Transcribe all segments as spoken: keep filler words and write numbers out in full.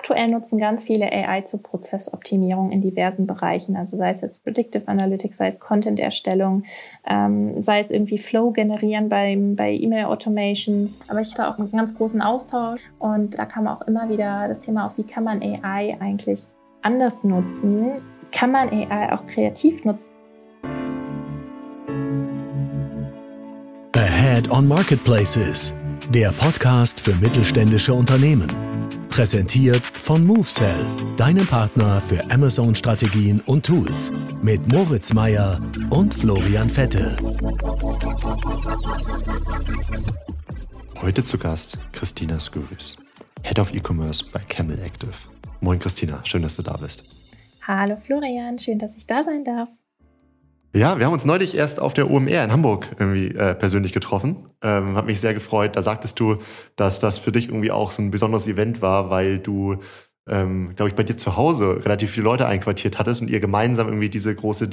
aktuell nutzen ganz viele A I zur Prozessoptimierung in diversen Bereichen. Also sei es jetzt Predictive Analytics, sei es Content-Erstellung, ähm, sei es irgendwie Flow generieren beim, bei E-Mail-Automations. Aber ich hatte auch einen ganz großen Austausch und da kam auch immer wieder das Thema auf, wie kann man A I eigentlich anders nutzen? Kann man A I auch kreativ nutzen? Ahead on Marketplaces, der Podcast für mittelständische Unternehmen. Präsentiert von MoveSell, deinem Partner für Amazon-Strategien und Tools. Mit Moritz Meyer und Florian Vettel. Heute zu Gast Christina Skouris, Head of E-Commerce bei Camel Active. Moin Christina, schön, dass du da bist. Hallo Florian, schön, dass ich da sein darf. Ja, wir haben uns neulich erst auf der O M R in Hamburg irgendwie äh, persönlich getroffen. Ähm, hat mich sehr gefreut. Da sagtest du, dass das für dich irgendwie auch so ein besonderes Event war, weil du, ähm, glaube ich, bei dir zu Hause relativ viele Leute einquartiert hattest und ihr gemeinsam irgendwie diese große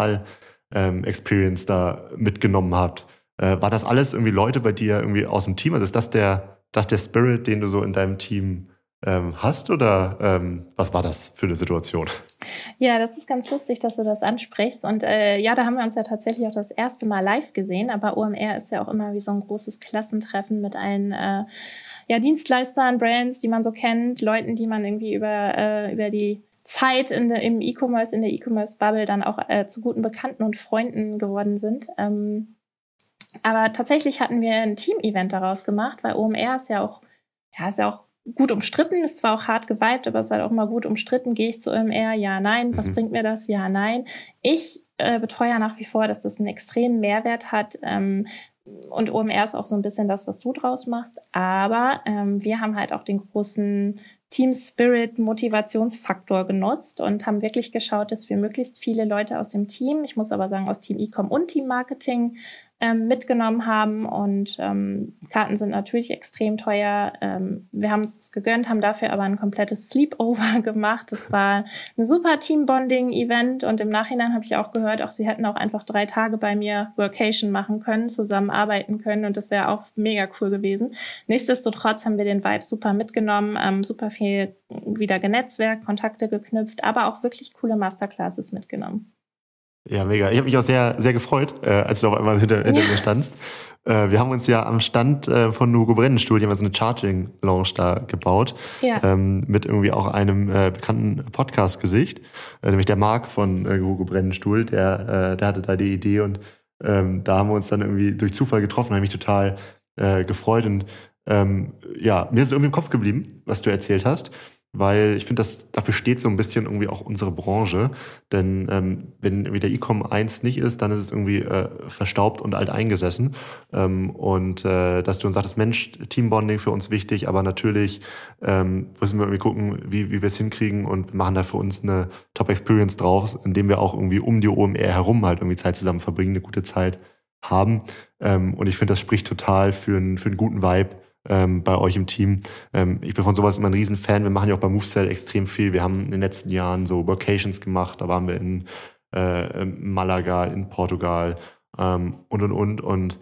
Digital-Experience ähm, da mitgenommen habt. Äh, war das alles irgendwie Leute bei dir irgendwie aus dem Team? Also ist das der, das der Spirit, den du so in deinem Team ähm, hast? Oder ähm, was war das für eine Situation? Ja, das ist ganz lustig, dass du das ansprichst. Und äh, ja, da haben wir uns ja tatsächlich auch das erste Mal live gesehen. Aber O M R ist ja auch immer wie so ein großes Klassentreffen mit allen äh, ja, Dienstleistern, Brands, die man so kennt, Leuten, die man irgendwie über, äh, über die Zeit in de, im E-Commerce, in der E-Commerce-Bubble dann auch äh, zu guten Bekannten und Freunden geworden sind. Ähm, aber tatsächlich hatten wir ein Team-Event daraus gemacht, weil O M R ist ja auch, ja, ist ja auch gut umstritten, ist zwar auch hart geweibt, aber es ist halt auch mal gut umstritten. Gehe ich zu O M R? Ja, nein. Was mhm. bringt mir das? Ja, nein. Ich äh, betreue ja nach wie vor, dass das einen extremen Mehrwert hat. Ähm, und O M R ist auch so ein bisschen das, was du draus machst. Aber ähm, wir haben halt auch den großen Team Spirit Motivationsfaktor genutzt und haben wirklich geschaut, dass wir möglichst viele Leute aus dem Team, ich muss aber sagen aus Team E-Com und Team Marketing, ähm, mitgenommen haben. Und ähm, Karten sind natürlich extrem teuer. Ähm, wir haben uns das gegönnt, haben dafür aber ein komplettes Sleepover gemacht. Das war ein super Team-Bonding-Event und im Nachhinein habe ich auch gehört, auch sie hätten auch einfach drei Tage bei mir Workation machen können, zusammen arbeiten können und das wäre auch mega cool gewesen. Nichtsdestotrotz haben wir den Vibe super mitgenommen, ähm, super viel wieder genetzwerkt, Kontakte geknüpft, aber auch wirklich coole Masterclasses mitgenommen. Ja, mega. Ich habe mich auch sehr, sehr gefreut, äh, als du auf einmal hinter, hinter mir standst. Äh, wir haben uns ja am Stand äh, von Hugo Brennenstuhl, die haben so eine Charging-Lounge da gebaut, ja. ähm, mit irgendwie auch einem äh, bekannten Podcast-Gesicht, äh, nämlich der Marc von äh, Hugo Brennenstuhl, der, äh, der hatte da die Idee und ähm, da haben wir uns dann irgendwie durch Zufall getroffen, habe mich total äh, gefreut und ähm, ja, mir ist es irgendwie im Kopf geblieben, was du erzählt hast. Weil ich finde, das dafür steht so ein bisschen irgendwie auch unsere Branche. Denn ähm, wenn irgendwie der E-Com eins nicht ist, dann ist es irgendwie äh, verstaubt und alt eingesessen. Ähm, und äh, dass du uns sagtest, Mensch, Teambonding für uns wichtig, aber natürlich ähm, müssen wir irgendwie gucken, wie, wie wir es hinkriegen und wir machen da für uns eine Top-Experience draus, indem wir auch irgendwie um die O M R herum halt irgendwie Zeit zusammen verbringen, eine gute Zeit haben. Ähm, und ich finde, das spricht total für einen, für einen guten Vibe Ähm, bei euch im Team. Ähm, ich bin von sowas immer ein Riesenfan. Wir machen ja auch bei MoveSell extrem viel. Wir haben in den letzten Jahren so Workations gemacht. Da waren wir in äh, Malaga, in Portugal ähm, und, und, und. Und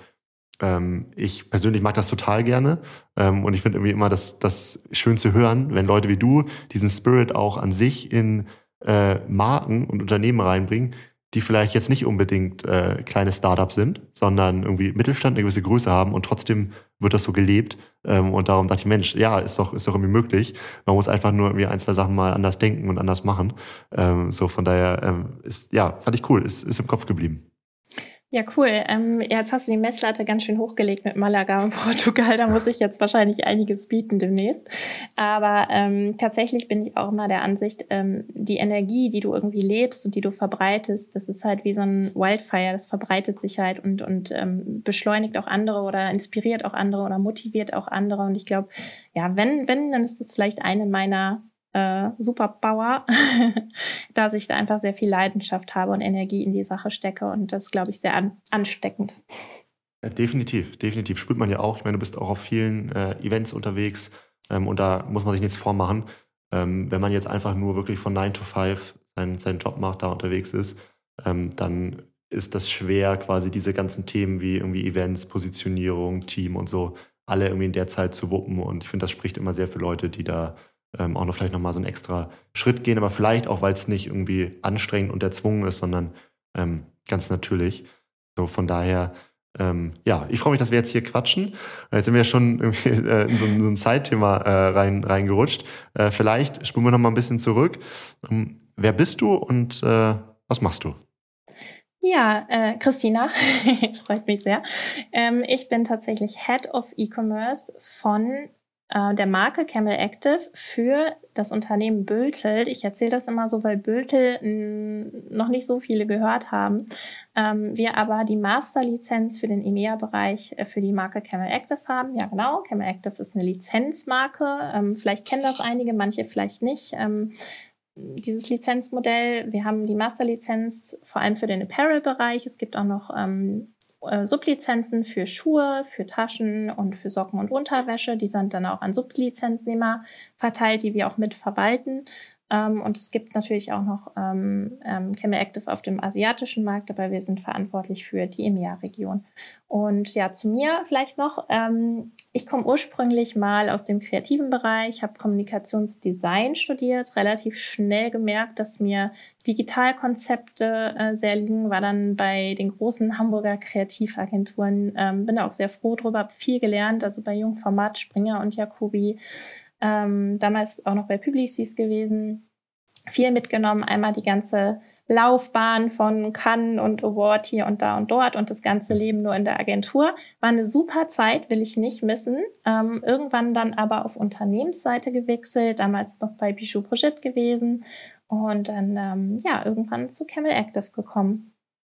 ähm, ich persönlich mag das total gerne. Ähm, und ich finde irgendwie immer das, das schön zu hören, wenn Leute wie du diesen Spirit auch an sich in äh, Marken und Unternehmen reinbringen, die vielleicht jetzt nicht unbedingt äh, kleine Startups sind, sondern irgendwie Mittelstand, eine gewisse Größe haben und trotzdem wird das so gelebt. Ähm, und darum dachte ich, Mensch, ja, ist doch, ist doch irgendwie möglich. Man muss einfach nur irgendwie ein, zwei Sachen mal anders denken und anders machen. Ähm, so von daher, ähm, ist, ja, fand ich cool, ist, ist im Kopf geblieben. Ja, cool. Ähm, jetzt hast du die Messlatte ganz schön hochgelegt mit Malaga und Portugal. Da muss ich jetzt wahrscheinlich einiges bieten demnächst. Aber ähm, tatsächlich bin ich auch immer der Ansicht, ähm, die Energie, die du irgendwie lebst und die du verbreitest, das ist halt wie so ein Wildfire. Das verbreitet sich halt und, und ähm, beschleunigt auch andere oder inspiriert auch andere oder motiviert auch andere. Und ich glaube, ja, wenn, wenn, dann ist das vielleicht eine meiner Äh, Superpower, dass ich da einfach sehr viel Leidenschaft habe und Energie in die Sache stecke und das glaube ich sehr an, ansteckend. Ja, definitiv, definitiv spürt man ja auch. Ich meine, du bist auch auf vielen äh, Events unterwegs ähm, und da muss man sich nichts vormachen. Ähm, wenn man jetzt einfach nur wirklich von nine to five seinen, seinen Job macht, da unterwegs ist, ähm, dann ist das schwer, quasi diese ganzen Themen wie irgendwie Events, Positionierung, Team und so, alle irgendwie in der Zeit zu wuppen und ich finde, das spricht immer sehr für Leute, die da ähm, auch noch vielleicht nochmal so einen extra Schritt gehen, aber vielleicht auch, weil es nicht irgendwie anstrengend und erzwungen ist, sondern ähm, ganz natürlich. So von daher, ähm, ja, ich freue mich, dass wir jetzt hier quatschen. Jetzt sind wir schon irgendwie, äh, in so ein, so ein Zeitthema äh, rein, reingerutscht. Äh, vielleicht spulen wir noch mal ein bisschen zurück. Ähm, wer bist du und äh, was machst du? Ja, äh, Christina, freut mich sehr. Ähm, ich bin tatsächlich Head of E-Commerce von äh, der Marke Camel Active für das Unternehmen Bültel. Ich erzähle das immer so, weil Bültel n- noch nicht so viele gehört haben. Ähm, wir aber die Masterlizenz für den E M E A-Bereich äh, für die Marke Camel Active haben. Ja, genau. Camel Active ist eine Lizenzmarke. Ähm, vielleicht kennen das einige, manche vielleicht nicht. Ähm, Dieses Lizenzmodell, wir haben die Masterlizenz vor allem für den Apparel-Bereich. Es gibt auch noch ähm, äh, Sublizenzen für Schuhe, für Taschen und für Socken und Unterwäsche. Die sind dann auch an Sublizenznehmer verteilt, die wir auch mit verwalten. Ähm, und es gibt natürlich auch noch ähm, ähm, Camel Active auf dem asiatischen Markt, aber wir sind verantwortlich für die E M E A-Region. Und ja, zu mir vielleicht noch. Ähm, Ich komme ursprünglich mal aus dem kreativen Bereich, habe Kommunikationsdesign studiert, relativ schnell gemerkt, dass mir Digitalkonzepte äh, sehr liegen, war dann bei den großen Hamburger Kreativagenturen, ähm, bin da auch sehr froh drüber, habe viel gelernt, also bei Jungformat, Springer und Jacobi, ähm, damals auch noch bei Publicis gewesen, viel mitgenommen, einmal die ganze Laufbahn von Cannes und Award hier und da und dort und das ganze Leben nur in der Agentur. War eine super Zeit, will ich nicht missen. Ähm, irgendwann dann aber auf Unternehmensseite gewechselt, damals noch bei Bijou Brigitte gewesen und dann ähm, ja irgendwann zu Camel Active gekommen.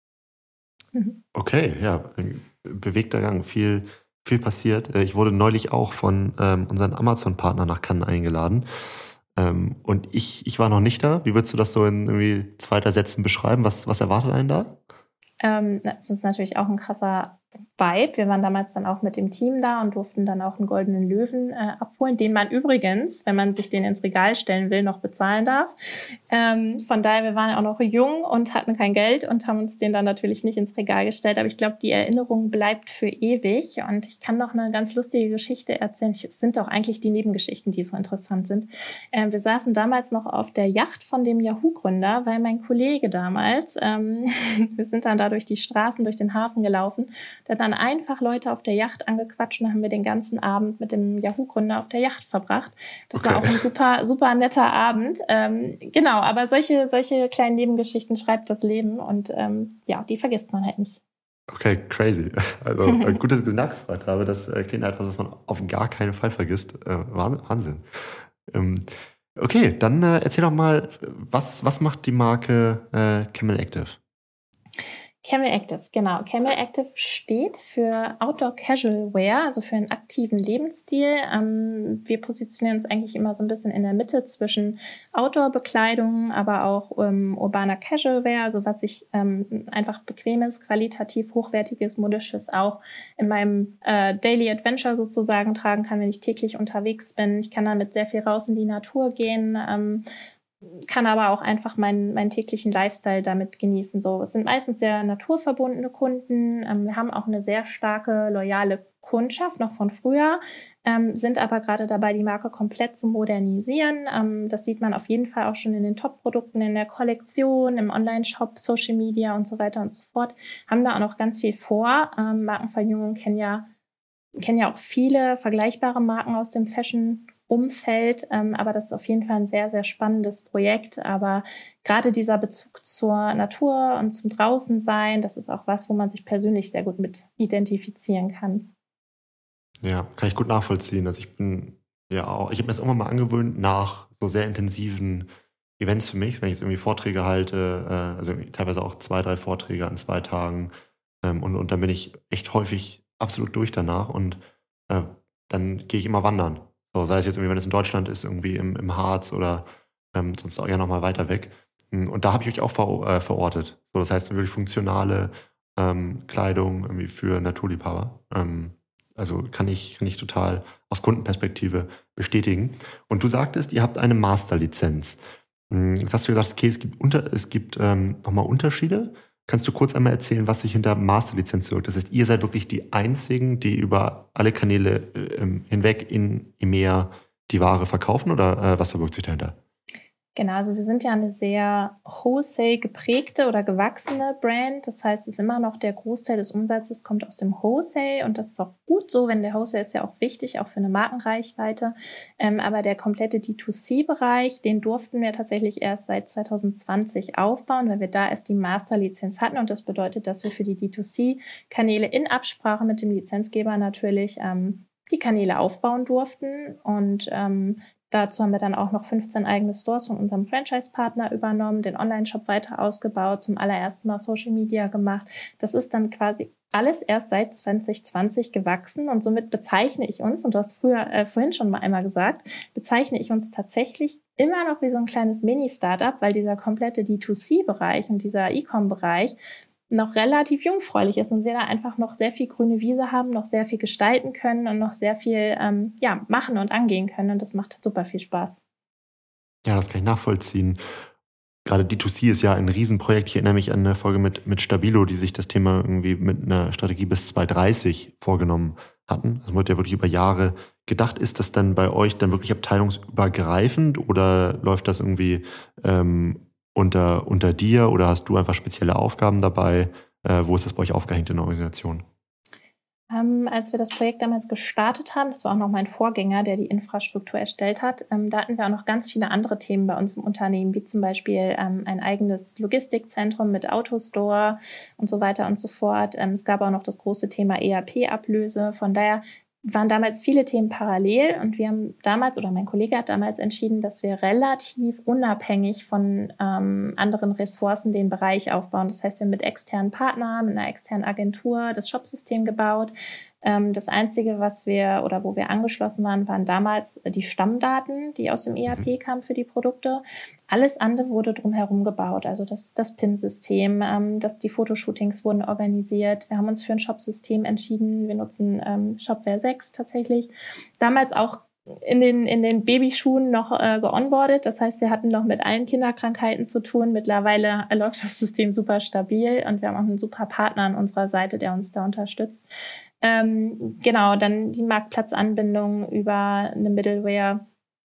Mhm. Okay, ja, bewegter Gang, viel, viel passiert. Ich wurde neulich auch von ähm, unseren Amazon-Partner nach Cannes eingeladen. Ähm, und ich, ich war noch nicht da. Wie würdest du das so in irgendwie zwei, drei Sätzen beschreiben? Was, was erwartet einen da? Ähm, das ist natürlich auch ein krasser Vibe. Wir waren damals dann auch mit dem Team da und durften dann auch einen goldenen Löwen äh, abholen, den man übrigens, wenn man sich den ins Regal stellen will, noch bezahlen darf. Ähm, von daher, wir waren auch noch jung und hatten kein Geld und haben uns den dann natürlich nicht ins Regal gestellt. Aber ich glaube, die Erinnerung bleibt für ewig. Und ich kann noch eine ganz lustige Geschichte erzählen. Es sind doch eigentlich die Nebengeschichten, die so interessant sind. Ähm, wir saßen damals noch auf der Yacht von dem Yahoo-Gründer, weil mein Kollege damals, ähm, wir sind dann da durch die Straßen, durch den Hafen gelaufen. Der hat dann einfach Leute auf der Yacht angequatscht und dann haben wir den ganzen Abend mit dem Yahoo-Gründer auf der Yacht verbracht. Das okay. war auch ein super, super netter Abend. Ähm, genau, aber solche, solche kleinen Nebengeschichten schreibt das Leben und ähm, ja, die vergisst man halt nicht. Okay, crazy. Also gut, dass ich nachgefragt habe. Das äh, klingt etwas, was man auf gar keinen Fall vergisst. Äh, Wahnsinn. Ähm, okay, dann äh, erzähl doch mal, was, was macht die Marke äh, Camel Active? Camel Active, genau. Camel Active steht für Outdoor Casual Wear, also für einen aktiven Lebensstil. Ähm, wir positionieren uns eigentlich immer so ein bisschen in der Mitte zwischen Outdoor-Bekleidung, aber auch ähm, urbaner Casual Wear, also was ich ähm, einfach bequemes, qualitativ hochwertiges, modisches auch in meinem äh, Daily Adventure sozusagen tragen kann, wenn ich täglich unterwegs bin. Ich kann damit sehr viel raus in die Natur gehen, ähm, kann aber auch einfach meinen, meinen täglichen Lifestyle damit genießen. So, es sind meistens sehr naturverbundene Kunden. Ähm, wir haben auch eine sehr starke, loyale Kundschaft, noch von früher, ähm, sind aber gerade dabei, die Marke komplett zu modernisieren. Ähm, das sieht man auf jeden Fall auch schon in den Top-Produkten, in der Kollektion, im Online-Shop, Social Media und so weiter und so fort. Haben da auch noch ganz viel vor. Ähm, Markenverjüngung kennen ja, kennen ja auch viele vergleichbare Marken aus dem Fashion Umfeld, ähm, aber das ist auf jeden Fall ein sehr, sehr spannendes Projekt. Aber gerade dieser Bezug zur Natur und zum Draußensein, das ist auch was, wo man sich persönlich sehr gut mit identifizieren kann. Ja, kann ich gut nachvollziehen. Also ich bin ja auch, ich habe mir das irgendwann mal angewöhnt, nach so sehr intensiven Events für mich, wenn ich jetzt irgendwie Vorträge halte, äh, also teilweise auch zwei, drei Vorträge an zwei Tagen ähm, und, und dann bin ich echt häufig absolut durch danach und äh, dann gehe ich immer wandern. So, sei es jetzt irgendwie, wenn es in Deutschland ist, irgendwie im, im Harz oder ähm, sonst auch ja nochmal weiter weg. Und da habe ich euch auch ver, äh, verortet. So, das heißt wirklich funktionale ähm, Kleidung irgendwie für Naturliebhaber. Ähm, also kann ich, kann ich total aus Kundenperspektive bestätigen. Und du sagtest, ihr habt eine Masterlizenz. Jetzt hast du gesagt, okay, es gibt, unter, es gibt ähm, nochmal Unterschiede. Kannst du kurz einmal erzählen, was sich hinter Masterlizenz wirkt? Das heißt, ihr seid wirklich die Einzigen, die über alle Kanäle äh, hinweg in E M E A die Ware verkaufen oder äh, was verbirgt sich dahinter? Genau, also wir sind ja eine sehr Wholesale geprägte oder gewachsene Brand. Das heißt, es ist immer noch der Großteil des Umsatzes kommt aus dem Wholesale und das ist auch gut so, wenn der Wholesale ist ja auch wichtig, auch für eine Markenreichweite. Ähm, aber der komplette D zwei C-Bereich, den durften wir tatsächlich erst seit zwanzig zwanzig aufbauen, weil wir da erst die Masterlizenz hatten und das bedeutet, dass wir für die D zwei C-Kanäle in Absprache mit dem Lizenzgeber natürlich ähm, die Kanäle aufbauen durften und ähm, dazu haben wir dann auch noch fünfzehn eigene Stores von unserem Franchise-Partner übernommen, den Online-Shop weiter ausgebaut, zum allerersten Mal Social Media gemacht. Das ist dann quasi alles erst seit zwanzig zwanzig gewachsen und somit bezeichne ich uns, und du hast früher äh, vorhin schon mal einmal gesagt, bezeichne ich uns tatsächlich immer noch wie so ein kleines Mini-Startup, weil dieser komplette D zwei C-Bereich und dieser E-Com-Bereich noch relativ jungfräulich ist und wir da einfach noch sehr viel grüne Wiese haben, noch sehr viel gestalten können und noch sehr viel ähm, ja, machen und angehen können. Und das macht super viel Spaß. Ja, das kann ich nachvollziehen. Gerade D zwei C ist ja ein Riesenprojekt. Ich erinnere mich an eine Folge mit, mit Stabilo, die sich das Thema irgendwie mit einer Strategie bis zwanzig dreißig vorgenommen hatten. Das wurde ja wirklich über Jahre gedacht. Ist das dann bei euch dann wirklich abteilungsübergreifend oder läuft das irgendwie ähm, unter, unter dir oder hast du einfach spezielle Aufgaben dabei? Äh, wo ist das bei euch aufgehängt in der Organisation? Ähm, als wir das Projekt damals gestartet haben, das war auch noch mein Vorgänger, der die Infrastruktur erstellt hat, ähm, da hatten wir auch noch ganz viele andere Themen bei uns im Unternehmen, wie zum Beispiel ähm, ein eigenes Logistikzentrum mit Autostore und so weiter und so fort. Ähm, es gab auch noch das große Thema E R P-Ablöse. Von daher waren damals viele Themen parallel und wir haben damals, oder mein Kollege hat damals entschieden, dass wir relativ unabhängig von ähm, anderen Ressourcen den Bereich aufbauen. Das heißt, wir haben mit externen Partnern, mit einer externen Agentur das Shopsystem gebaut. Ähm, das Einzige, was wir oder wo wir angeschlossen waren, waren damals die Stammdaten, die aus dem E R P kamen für die Produkte. Alles andere wurde drumherum gebaut, also das, das P I N-System, ähm, das, die Fotoshootings wurden organisiert. Wir haben uns für ein Shop-System entschieden. Wir nutzen ähm, Shopware sechs tatsächlich. Damals auch in den, in den Babyschuhen noch äh, geonboardet. Das heißt, wir hatten noch mit allen Kinderkrankheiten zu tun. Mittlerweile läuft das System super stabil und wir haben auch einen super Partner an unserer Seite, der uns da unterstützt. Ähm, genau, dann die Marktplatzanbindung über eine Middleware.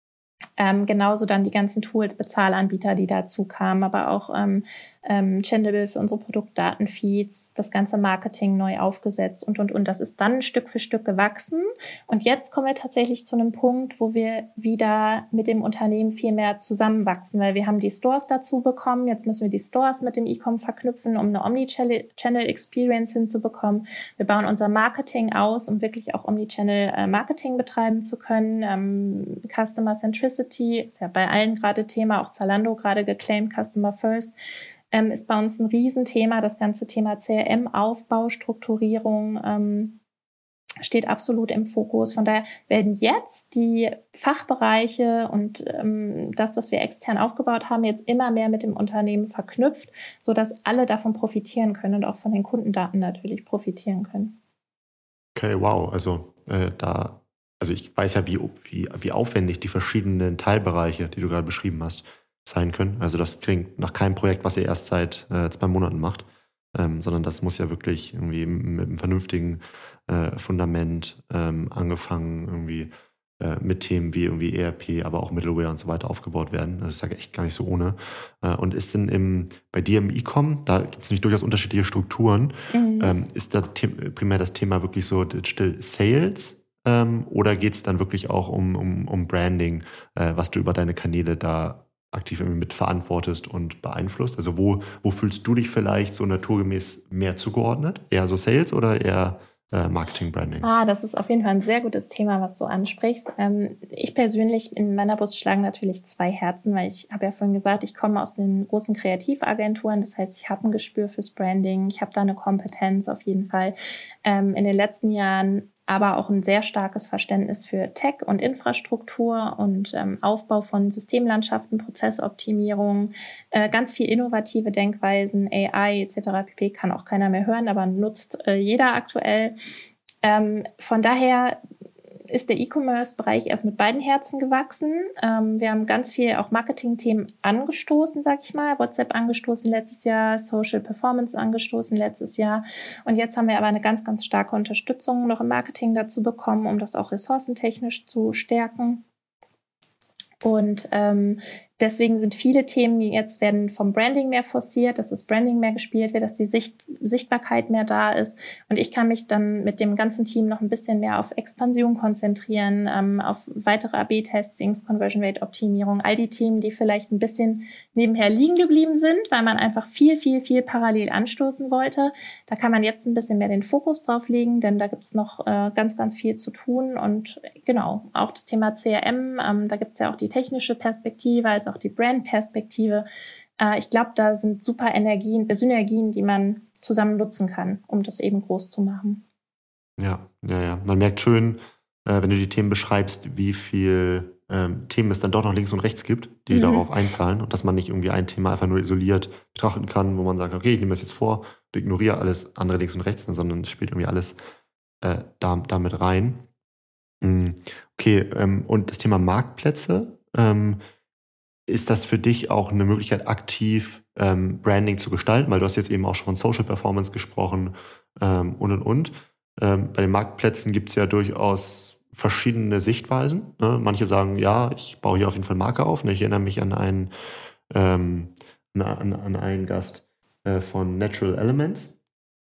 Ähm, genauso dann die ganzen Tools, Bezahlanbieter, die dazu kamen, aber auch ähm, ähm, Changeable für unsere Produktdatenfeeds, das ganze Marketing neu aufgesetzt und, und, und. Das ist dann Stück für Stück gewachsen. Und jetzt kommen wir tatsächlich zu einem Punkt, wo wir wieder mit dem Unternehmen viel mehr zusammenwachsen, weil wir haben die Stores dazu bekommen. Jetzt müssen wir die Stores mit dem E-Com verknüpfen, um eine Omnichannel-Experience hinzubekommen. Wir bauen unser Marketing aus, um wirklich auch Omnichannel-Marketing betreiben zu können. Ähm, Customer Centricity ist ja bei allen gerade Thema, auch Zalando gerade geclaimed, Customer First. Ähm, ist bei uns ein Riesenthema. Das ganze Thema C R M-Aufbau, Strukturierung ähm, steht absolut im Fokus. Von daher werden jetzt die Fachbereiche und ähm, das, was wir extern aufgebaut haben, jetzt immer mehr mit dem Unternehmen verknüpft, sodass alle davon profitieren können und auch von den Kundendaten natürlich profitieren können. Okay, wow. Also äh, da, also ich weiß ja, wie, wie, wie aufwendig die verschiedenen Teilbereiche, die du gerade beschrieben hast, sein können. Also das klingt nach keinem Projekt, was ihr erst seit äh, zwei Monaten macht, ähm, sondern das muss ja wirklich irgendwie mit einem vernünftigen äh, Fundament ähm, angefangen, irgendwie äh, mit Themen wie irgendwie E R P, aber auch Middleware und so weiter aufgebaut werden. Das ist ja echt gar nicht so ohne. Äh, und ist denn im, bei dir im E-Com, da gibt es nämlich durchaus unterschiedliche Strukturen, mhm. ähm, ist da the- primär das Thema wirklich so Digital Sales ähm, oder geht es dann wirklich auch um, um, um Branding, äh, was du über deine Kanäle da aktiv irgendwie mit verantwortest und beeinflusst? Also wo, wo fühlst du dich vielleicht so naturgemäß mehr zugeordnet? Eher so Sales oder eher äh, Marketing, Branding? Ah, das ist auf jeden Fall ein sehr gutes Thema, was du ansprichst. Ähm, ich persönlich, in meiner Brust schlagen natürlich zwei Herzen, weil ich habe ja vorhin gesagt, ich komme aus den großen Kreativagenturen. Das heißt, ich habe ein Gespür fürs Branding, ich habe da eine Kompetenz auf jeden Fall. Ähm, in den letzten Jahren aber auch ein sehr starkes Verständnis für Tech und Infrastruktur und ähm, Aufbau von Systemlandschaften, Prozessoptimierung, äh, ganz viel innovative Denkweisen, A I et cetera pp. Kann auch keiner mehr hören, aber nutzt äh, jeder aktuell. Ähm, von daher ist der E-Commerce-Bereich erst mit beiden Herzen gewachsen. Ähm, wir haben ganz viel auch Marketing-Themen angestoßen, sag ich mal. WhatsApp angestoßen letztes Jahr, Social Performance angestoßen letztes Jahr. Und jetzt haben wir aber eine ganz, ganz starke Unterstützung noch im Marketing dazu bekommen, um das auch ressourcentechnisch zu stärken. Und ähm, deswegen sind viele Themen, die jetzt werden vom Branding mehr forciert, dass das Branding mehr gespielt wird, dass die Sicht, Sichtbarkeit mehr da ist. Und ich kann mich dann mit dem ganzen Team noch ein bisschen mehr auf Expansion konzentrieren, ähm, auf weitere A B Testings, Conversion Rate Optimierung, all die Themen, die vielleicht ein bisschen nebenher liegen geblieben sind, weil man einfach viel, viel, viel parallel anstoßen wollte. Da kann man jetzt ein bisschen mehr den Fokus drauf legen, denn da gibt es noch äh, ganz, ganz viel zu tun. Und genau, auch das Thema C R M, ähm, da gibt es ja auch die technische Perspektive, als auch die Brand-Perspektive. Äh, ich glaube, da sind super Energien, äh, Synergien, die man zusammen nutzen kann, um das eben groß zu machen. Ja, ja, ja. Man merkt schön, äh, wenn du die Themen beschreibst, wie viel ähm, Themen es dann doch noch links und rechts gibt, die mhm. darauf einzahlen und dass man nicht irgendwie ein Thema einfach nur isoliert betrachten kann, wo man sagt, okay, ich nehme das jetzt vor, ich ignoriere alles andere links und rechts, sondern es spielt irgendwie alles äh, da, damit rein. Mhm. Okay, ähm, und das Thema Marktplätze, ähm, ist das für dich auch eine Möglichkeit, aktiv ähm, Branding zu gestalten? Weil du hast jetzt eben auch schon von Social Performance gesprochen ähm, und, und, und. Ähm, bei den Marktplätzen gibt es ja durchaus verschiedene Sichtweisen. Ne? Manche sagen, ja, ich baue hier auf jeden Fall Marke auf. Ne? Ich erinnere mich an einen, ähm, an, an einen Gast äh, von Natural Elements.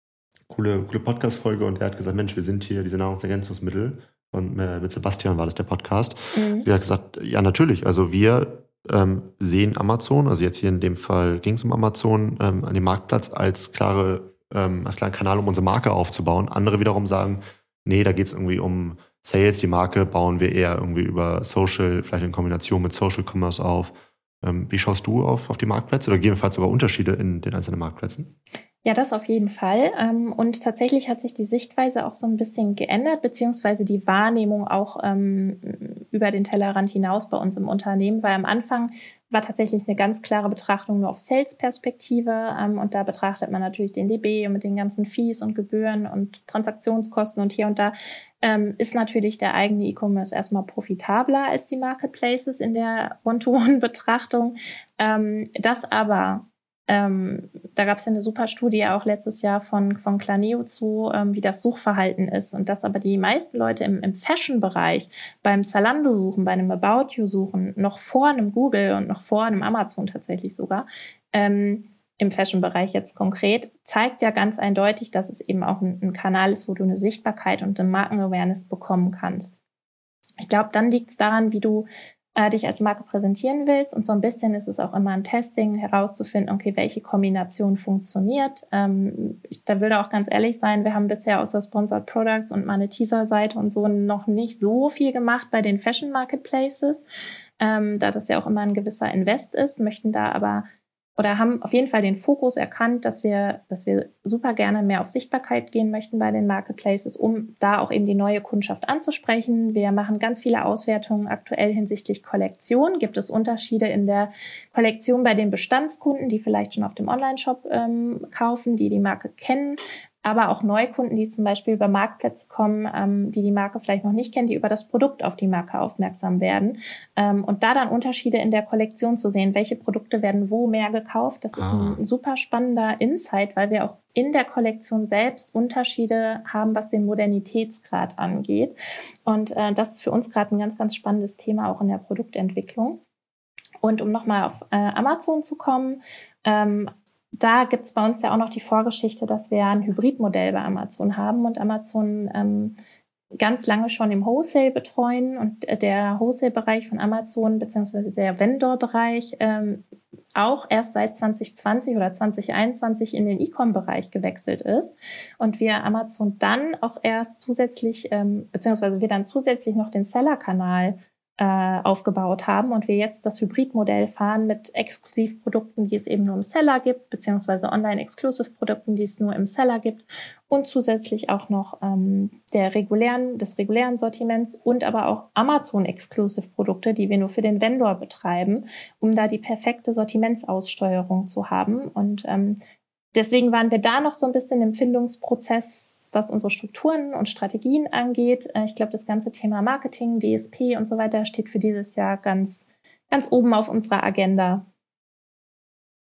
Coole, coole Podcast-Folge. Und der hat gesagt, Mensch, wir sind hier diese Nahrungsergänzungsmittel. Und äh, mit Sebastian war das der Podcast. Mhm. Der hat gesagt, ja, natürlich. Also wir ähm, sehen Amazon, also jetzt hier in dem Fall ging es um Amazon, ähm, an dem Marktplatz als klare, ähm, als klaren Kanal, um unsere Marke aufzubauen. Andere wiederum sagen, nee, da geht es irgendwie um Sales, die Marke bauen wir eher irgendwie über Social, vielleicht in Kombination mit Social Commerce auf. Ähm, wie schaust du auf, auf die Marktplätze oder gegebenenfalls sogar Unterschiede in den einzelnen Marktplätzen? Ja, das auf jeden Fall. Und tatsächlich hat sich die Sichtweise auch so ein bisschen geändert, beziehungsweise die Wahrnehmung auch ähm, über den Tellerrand hinaus bei uns im Unternehmen, weil am Anfang war tatsächlich eine ganz klare Betrachtung nur auf Sales-Perspektive ähm, und da betrachtet man natürlich den D B und mit den ganzen Fees und Gebühren und Transaktionskosten und hier und da ähm, ist natürlich der eigene E-Commerce erstmal profitabler als die Marketplaces in der One-to-One-Betrachtung. Ähm, das aber Ähm, da gab es ja eine super Studie auch letztes Jahr von, von Claneo zu, ähm, wie das Suchverhalten ist und dass aber die meisten Leute im, im Fashion-Bereich beim Zalando suchen, bei einem About You suchen, noch vor einem Google und noch vor einem Amazon tatsächlich sogar, ähm, im Fashion-Bereich jetzt konkret, zeigt ja ganz eindeutig, dass es eben auch ein, ein Kanal ist, wo du eine Sichtbarkeit und eine Marken-Awareness bekommen kannst. Ich glaube, dann liegt es daran, wie du dich als Marke präsentieren willst. Und so ein bisschen ist es auch immer ein Testing, herauszufinden, okay, welche Kombination funktioniert. Ähm, ich, da will da auch ganz ehrlich sein, wir haben bisher außer Sponsored Products und mal eine Teaser-Seite und so noch nicht so viel gemacht bei den Fashion Marketplaces, ähm, da das ja auch immer ein gewisser Invest ist, möchten da aber oder haben auf jeden Fall den Fokus erkannt, dass wir, dass wir super gerne mehr auf Sichtbarkeit gehen möchten bei den Marketplaces, um da auch eben die neue Kundschaft anzusprechen. Wir machen ganz viele Auswertungen aktuell hinsichtlich Kollektion. Gibt es Unterschiede in der Kollektion bei den Bestandskunden, die vielleicht schon auf dem Online-Shop ähm, kaufen, die die Marke kennen, aber auch Neukunden, die zum Beispiel über Marktplätze kommen, ähm, die die Marke vielleicht noch nicht kennen, die über das Produkt auf die Marke aufmerksam werden. Ähm, und da dann Unterschiede in der Kollektion zu sehen, welche Produkte werden wo mehr gekauft, das ah. ist ein super spannender Insight, weil wir auch in der Kollektion selbst Unterschiede haben, was den Modernitätsgrad angeht. Und äh, das ist für uns gerade ein ganz, ganz spannendes Thema auch in der Produktentwicklung. Und um nochmal auf äh, Amazon zu kommen, ähm, da gibt es bei uns ja auch noch die Vorgeschichte, dass wir ein Hybridmodell bei Amazon haben und Amazon ähm, ganz lange schon im Wholesale betreuen und der Wholesale-Bereich von Amazon beziehungsweise der Vendor-Bereich ähm, auch erst seit zwanzig zwanzig oder zwanzig einundzwanzig in den E-Com-Bereich gewechselt ist und wir Amazon dann auch erst zusätzlich, ähm, beziehungsweise wir dann zusätzlich noch den Seller-Kanal aufgebaut haben und wir jetzt das Hybridmodell fahren mit Exklusivprodukten, die es eben nur im Seller gibt, beziehungsweise Online-Exclusive-Produkten, die es nur im Seller gibt und zusätzlich auch noch ähm, der regulären, des regulären Sortiments und aber auch Amazon-Exclusive-Produkte, die wir nur für den Vendor betreiben, um da die perfekte Sortimentsaussteuerung zu haben. Und ähm, deswegen waren wir da noch so ein bisschen im Findungsprozess, was unsere Strukturen und Strategien angeht. Ich glaube, das ganze Thema Marketing, D S P und so weiter steht für dieses Jahr ganz, ganz oben auf unserer Agenda.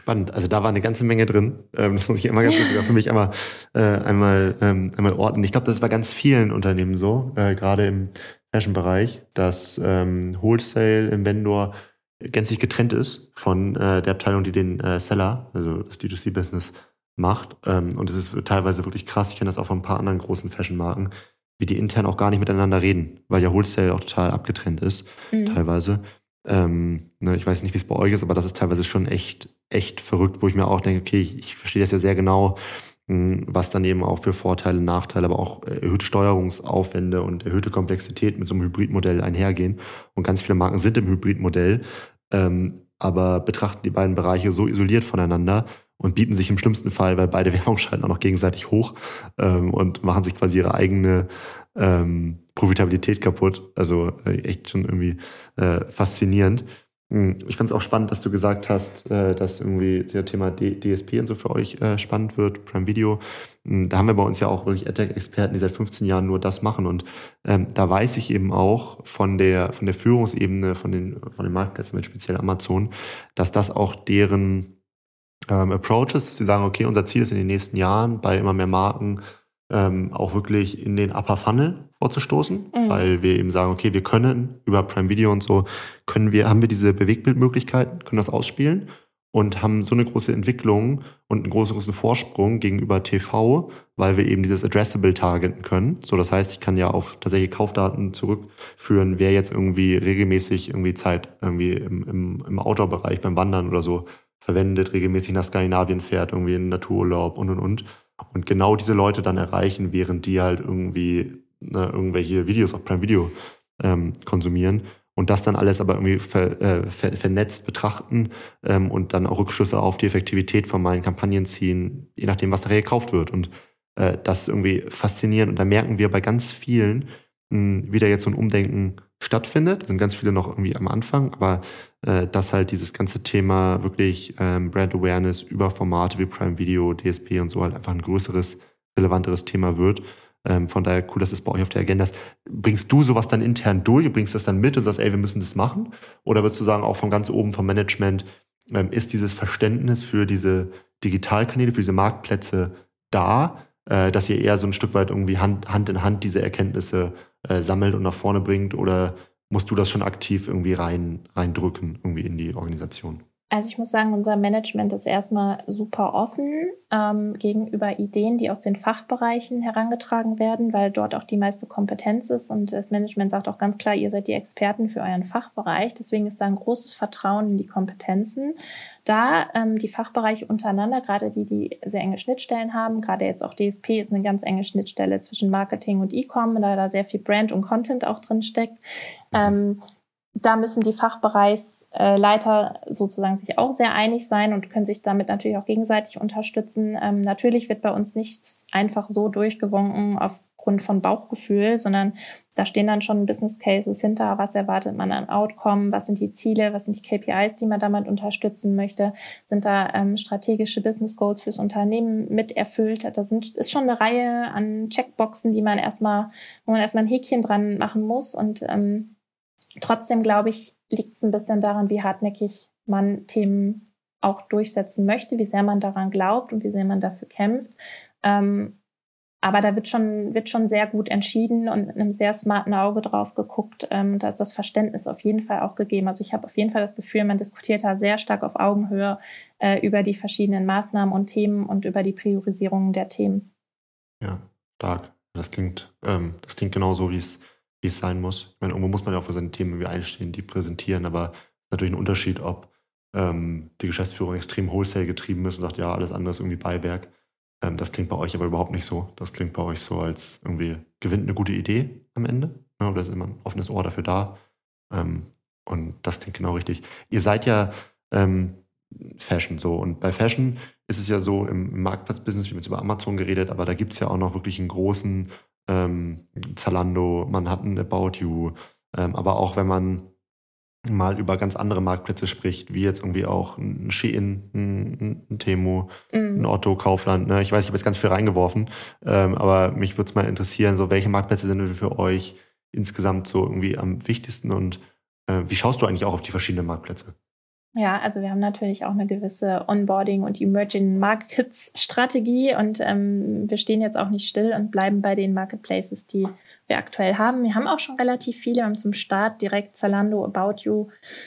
Spannend. Also da war eine ganze Menge drin. Ähm, das muss ich immer ganz kurz sogar für mich einmal, äh, einmal, ähm, einmal ordnen. Ich glaube, das ist bei ganz vielen Unternehmen so, äh, gerade im Fashion-Bereich, dass ähm, Wholesale im Vendor gänzlich getrennt ist von äh, der Abteilung, die den äh, Seller, also das D zwei C-Business, macht. Ähm, und es ist teilweise wirklich krass. Ich kenne das auch von ein paar anderen großen Fashion-Marken, wie die intern auch gar nicht miteinander reden, weil ja Wholesale auch total abgetrennt ist, mhm. teilweise. Ähm, ne, ich weiß nicht, wie es bei euch ist, aber das ist teilweise schon echt, echt verrückt, wo ich mir auch denke, okay, ich, ich verstehe das ja sehr genau, mh, was dann eben auch für Vorteile, Nachteile, aber auch erhöhte Steuerungsaufwände und erhöhte Komplexität mit so einem Hybridmodell einhergehen. Und ganz viele Marken sind im Hybridmodell, ähm, aber betrachten die beiden Bereiche so isoliert voneinander und bieten sich im schlimmsten Fall, weil beide Werbung schalten, auch noch gegenseitig hoch ähm, und machen sich quasi ihre eigene ähm, Profitabilität kaputt. Also äh, echt schon irgendwie äh, faszinierend. Ich fand es auch spannend, dass du gesagt hast, äh, dass irgendwie das Thema D- DSP und so für euch äh, spannend wird, Prime Video. Da haben wir bei uns ja auch wirklich AdTech-Experten, die seit fünfzehn Jahren nur das machen. Und ähm, da weiß ich eben auch von der von der Führungsebene, von den, von den Marktplätzen, mit speziell Amazon, dass das auch deren ähm, Approach ist, dass sie sagen, okay, unser Ziel ist in den nächsten Jahren bei immer mehr Marken ähm, auch wirklich in den Upper Funnel vorzustoßen, mhm. weil wir eben sagen, okay, wir können über Prime Video und so, können wir, haben wir diese Bewegbildmöglichkeiten, können das ausspielen und haben so eine große Entwicklung und einen großen, großen Vorsprung gegenüber T V, weil wir eben dieses Addressable targeten können. So, das heißt, ich kann ja auf tatsächlich Kaufdaten zurückführen, wer jetzt irgendwie regelmäßig irgendwie Zeit irgendwie im, im, im Outdoor-Bereich beim Wandern oder so verwendet, regelmäßig nach Skandinavien fährt, irgendwie in Natururlaub und, und, und. Und genau diese Leute dann erreichen, während die halt irgendwie ne, irgendwelche Videos auf Prime Video ähm, konsumieren und das dann alles aber irgendwie ver, äh, ver, vernetzt betrachten ähm, und dann auch Rückschlüsse auf die Effektivität von meinen Kampagnen ziehen, je nachdem, was nachher gekauft wird. Und äh, das ist irgendwie faszinierend. Und da merken wir bei ganz vielen, mh, wie da jetzt so ein Umdenken stattfindet. Da sind ganz viele noch irgendwie am Anfang, aber äh, dass halt dieses ganze Thema wirklich ähm, Brand Awareness über Formate wie Prime Video, D S P und so halt einfach ein größeres, relevanteres Thema wird. Ähm, von daher cool, dass es bei euch auf der Agenda ist. Bringst du sowas dann intern durch, bringst das dann mit und sagst, ey, wir müssen das machen? Oder würdest du sagen, auch von ganz oben vom Management, ähm, ist dieses Verständnis für diese Digitalkanäle, für diese Marktplätze da, äh, dass ihr eher so ein Stück weit irgendwie Hand, Hand in Hand diese Erkenntnisse äh, sammelt und nach vorne bringt? Oder musst du das schon aktiv irgendwie rein reindrücken irgendwie in die Organisation? Also ich muss sagen, unser Management ist erstmal super offen ähm, gegenüber Ideen, die aus den Fachbereichen herangetragen werden, weil dort auch die meiste Kompetenz ist. Und das Management sagt auch ganz klar, ihr seid die Experten für euren Fachbereich. Deswegen ist da ein großes Vertrauen in die Kompetenzen. Da ähm, die Fachbereiche untereinander, gerade die, die sehr enge Schnittstellen haben, gerade jetzt auch D S P ist eine ganz enge Schnittstelle zwischen Marketing und E-Com, da da sehr viel Brand und Content auch drin steckt. Ähm, Da müssen die Fachbereichsleiter sozusagen sich auch sehr einig sein und können sich damit natürlich auch gegenseitig unterstützen. Ähm, natürlich wird bei uns nichts einfach so durchgewunken aufgrund von Bauchgefühl, sondern da stehen dann schon Business Cases hinter. Was erwartet man an Outcome? Was sind die Ziele? Was sind die K P Is, die man damit unterstützen möchte? Sind da ähm, strategische Business Goals fürs Unternehmen mit erfüllt? Da sind, ist schon eine Reihe an Checkboxen, die man erstmal, wo man erstmal ein Häkchen dran machen muss und ähm, trotzdem, glaube ich, liegt es ein bisschen daran, wie hartnäckig man Themen auch durchsetzen möchte, wie sehr man daran glaubt und wie sehr man dafür kämpft. Ähm, aber da wird schon, wird schon sehr gut entschieden und mit einem sehr smarten Auge drauf geguckt. Ähm, da ist das Verständnis auf jeden Fall auch gegeben. Also ich habe auf jeden Fall das Gefühl, man diskutiert da sehr stark auf Augenhöhe äh, über die verschiedenen Maßnahmen und Themen und über die Priorisierung der Themen. Ja, stark. Das klingt, ähm, das klingt genauso, wie es wie es sein muss. Ich meine, irgendwo muss man ja auch für seine Themen irgendwie einstehen, die präsentieren, aber natürlich ein Unterschied, ob ähm, die Geschäftsführung extrem Wholesale getrieben ist und sagt, ja, alles andere ist irgendwie Beiwerk. Ähm, das klingt bei euch aber überhaupt nicht so. Das klingt bei euch so, als irgendwie gewinnt eine gute Idee am Ende. Ja, oder ist immer ein offenes Ohr dafür da. Ähm, und das klingt genau richtig. Ihr seid ja ähm, Fashion so. Und bei Fashion ist es ja so im Marktplatzbusiness, wir haben jetzt über Amazon geredet, aber da gibt es ja auch noch wirklich einen großen Ähm, Zalando, man hat ein About You, ähm, aber auch wenn man mal über ganz andere Marktplätze spricht, wie jetzt irgendwie auch ein Shein, ein, ein Temu, mm. ein Otto, Kaufland, ne? Ich weiß, ich habe jetzt ganz viel reingeworfen, ähm, aber mich würde es mal interessieren, so welche Marktplätze sind für euch insgesamt so irgendwie am wichtigsten und äh, wie schaust du eigentlich auch auf die verschiedenen Marktplätze? Ja, also wir haben natürlich auch eine gewisse Onboarding- und Emerging Markets-Strategie und ähm, wir stehen jetzt auch nicht still und bleiben bei den Marketplaces, die wir aktuell haben. Wir haben auch schon relativ viele. Wir haben zum Start direkt Zalando, About You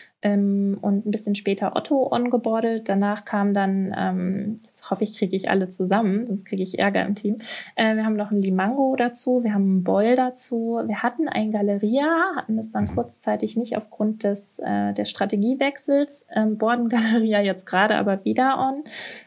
ähm, und ein bisschen später Otto ongeboardet. Danach kam dann, ähm, jetzt hoffe ich, kriege ich alle zusammen, sonst kriege ich Ärger im Team. Äh, wir haben noch einen Limango dazu, wir haben einen Boll dazu. Wir hatten ein Galeria, hatten es dann kurzzeitig nicht aufgrund des äh, der Strategiewechsels. Ähm, boarden Galeria jetzt gerade aber wieder on.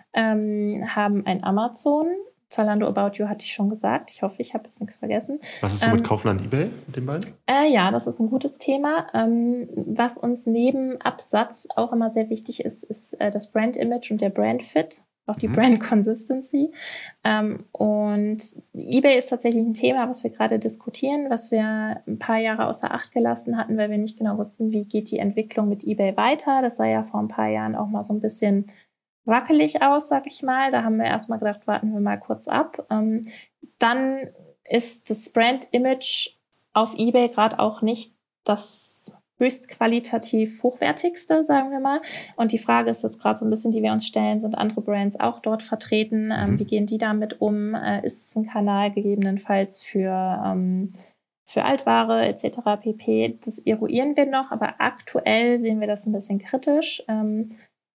Ähm, haben ein Amazon. Zalando, About You hatte ich schon gesagt. Ich hoffe, ich habe jetzt nichts vergessen. Was ist so ähm, mit Kaufland, eBay, mit den beiden? Äh, ja, das ist ein gutes Thema. Ähm, was uns neben Absatz auch immer sehr wichtig ist, ist äh, das Brand-Image und der Brand-Fit, auch die mhm. Brand-Consistency. Ähm, und eBay ist tatsächlich ein Thema, was wir gerade diskutieren, was wir ein paar Jahre außer Acht gelassen hatten, weil wir nicht genau wussten, wie geht die Entwicklung mit eBay weiter. Das sah ja vor ein paar Jahren auch mal so ein bisschen wackelig aus, sag ich mal. Da haben wir erstmal gedacht, warten wir mal kurz ab. Ähm, dann ist das Brand-Image auf eBay gerade auch nicht das höchst qualitativ hochwertigste, sagen wir mal. Und die Frage ist jetzt gerade so ein bisschen, die wir uns stellen, sind andere Brands auch dort vertreten? Ähm, mhm. Wie gehen die damit um? Äh, ist es ein Kanal gegebenenfalls für, ähm, für Altware et cetera pp? Das eruieren wir noch, aber aktuell sehen wir das ein bisschen kritisch. Ähm,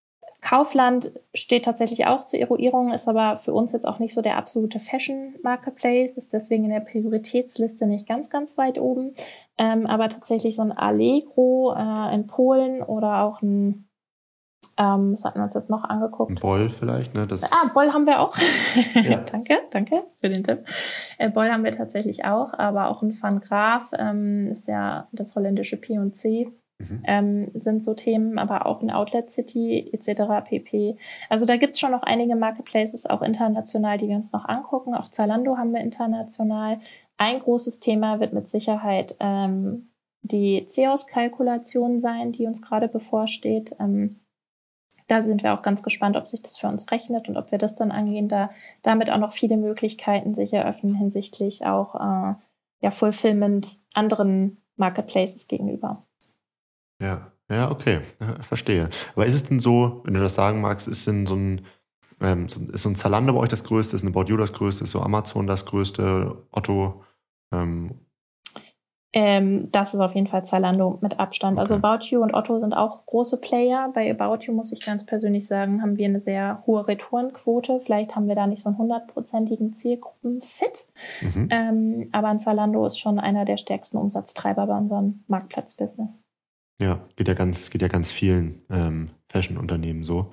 Kaufland steht tatsächlich auch zur Eruierung, ist aber für uns jetzt auch nicht so der absolute Fashion-Marketplace, ist deswegen in der Prioritätsliste nicht ganz, ganz weit oben. Ähm, aber tatsächlich so ein Allegro äh, in Polen oder auch ein, ähm, was hatten wir uns jetzt noch angeguckt? Ein Boll vielleicht, ne? Das ah, Boll haben wir auch. Ja. danke, danke für den Tipp. Äh, Boll haben wir tatsächlich auch, aber auch ein Van Graaf ähm, ist ja das holländische P und C. Mhm. Ähm, sind so Themen, aber auch in Outlet City et cetera pp. Also da gibt es schon noch einige Marketplaces, auch international, die wir uns noch angucken. Auch Zalando haben wir international. Ein großes Thema wird mit Sicherheit ähm, die C E O S-Kalkulation sein, die uns gerade bevorsteht. Ähm, da sind wir auch ganz gespannt, ob sich das für uns rechnet und ob wir das dann angehen, da damit auch noch viele Möglichkeiten sich eröffnen hinsichtlich auch äh, ja, Fulfillment anderen Marketplaces gegenüber. Ja, ja, okay, ja, verstehe. Aber ist es denn so, wenn du das sagen magst, ist denn so ein, ähm, so, ist so ein Zalando bei euch das Größte, ist ein About You das Größte, ist so Amazon das Größte, Otto? Ähm ähm, das ist auf jeden Fall Zalando mit Abstand. Okay. Also About You und Otto sind auch große Player. Bei About You muss ich ganz persönlich sagen, haben wir eine sehr hohe Retourenquote. Vielleicht haben wir da nicht so einen hundertprozentigen Zielgruppenfit. Mhm. Ähm, aber ein Zalando ist schon einer der stärksten Umsatztreiber bei unserem Marktplatzbusiness. Ja, geht ja ganz, geht ja ganz vielen ähm, Fashion-Unternehmen so.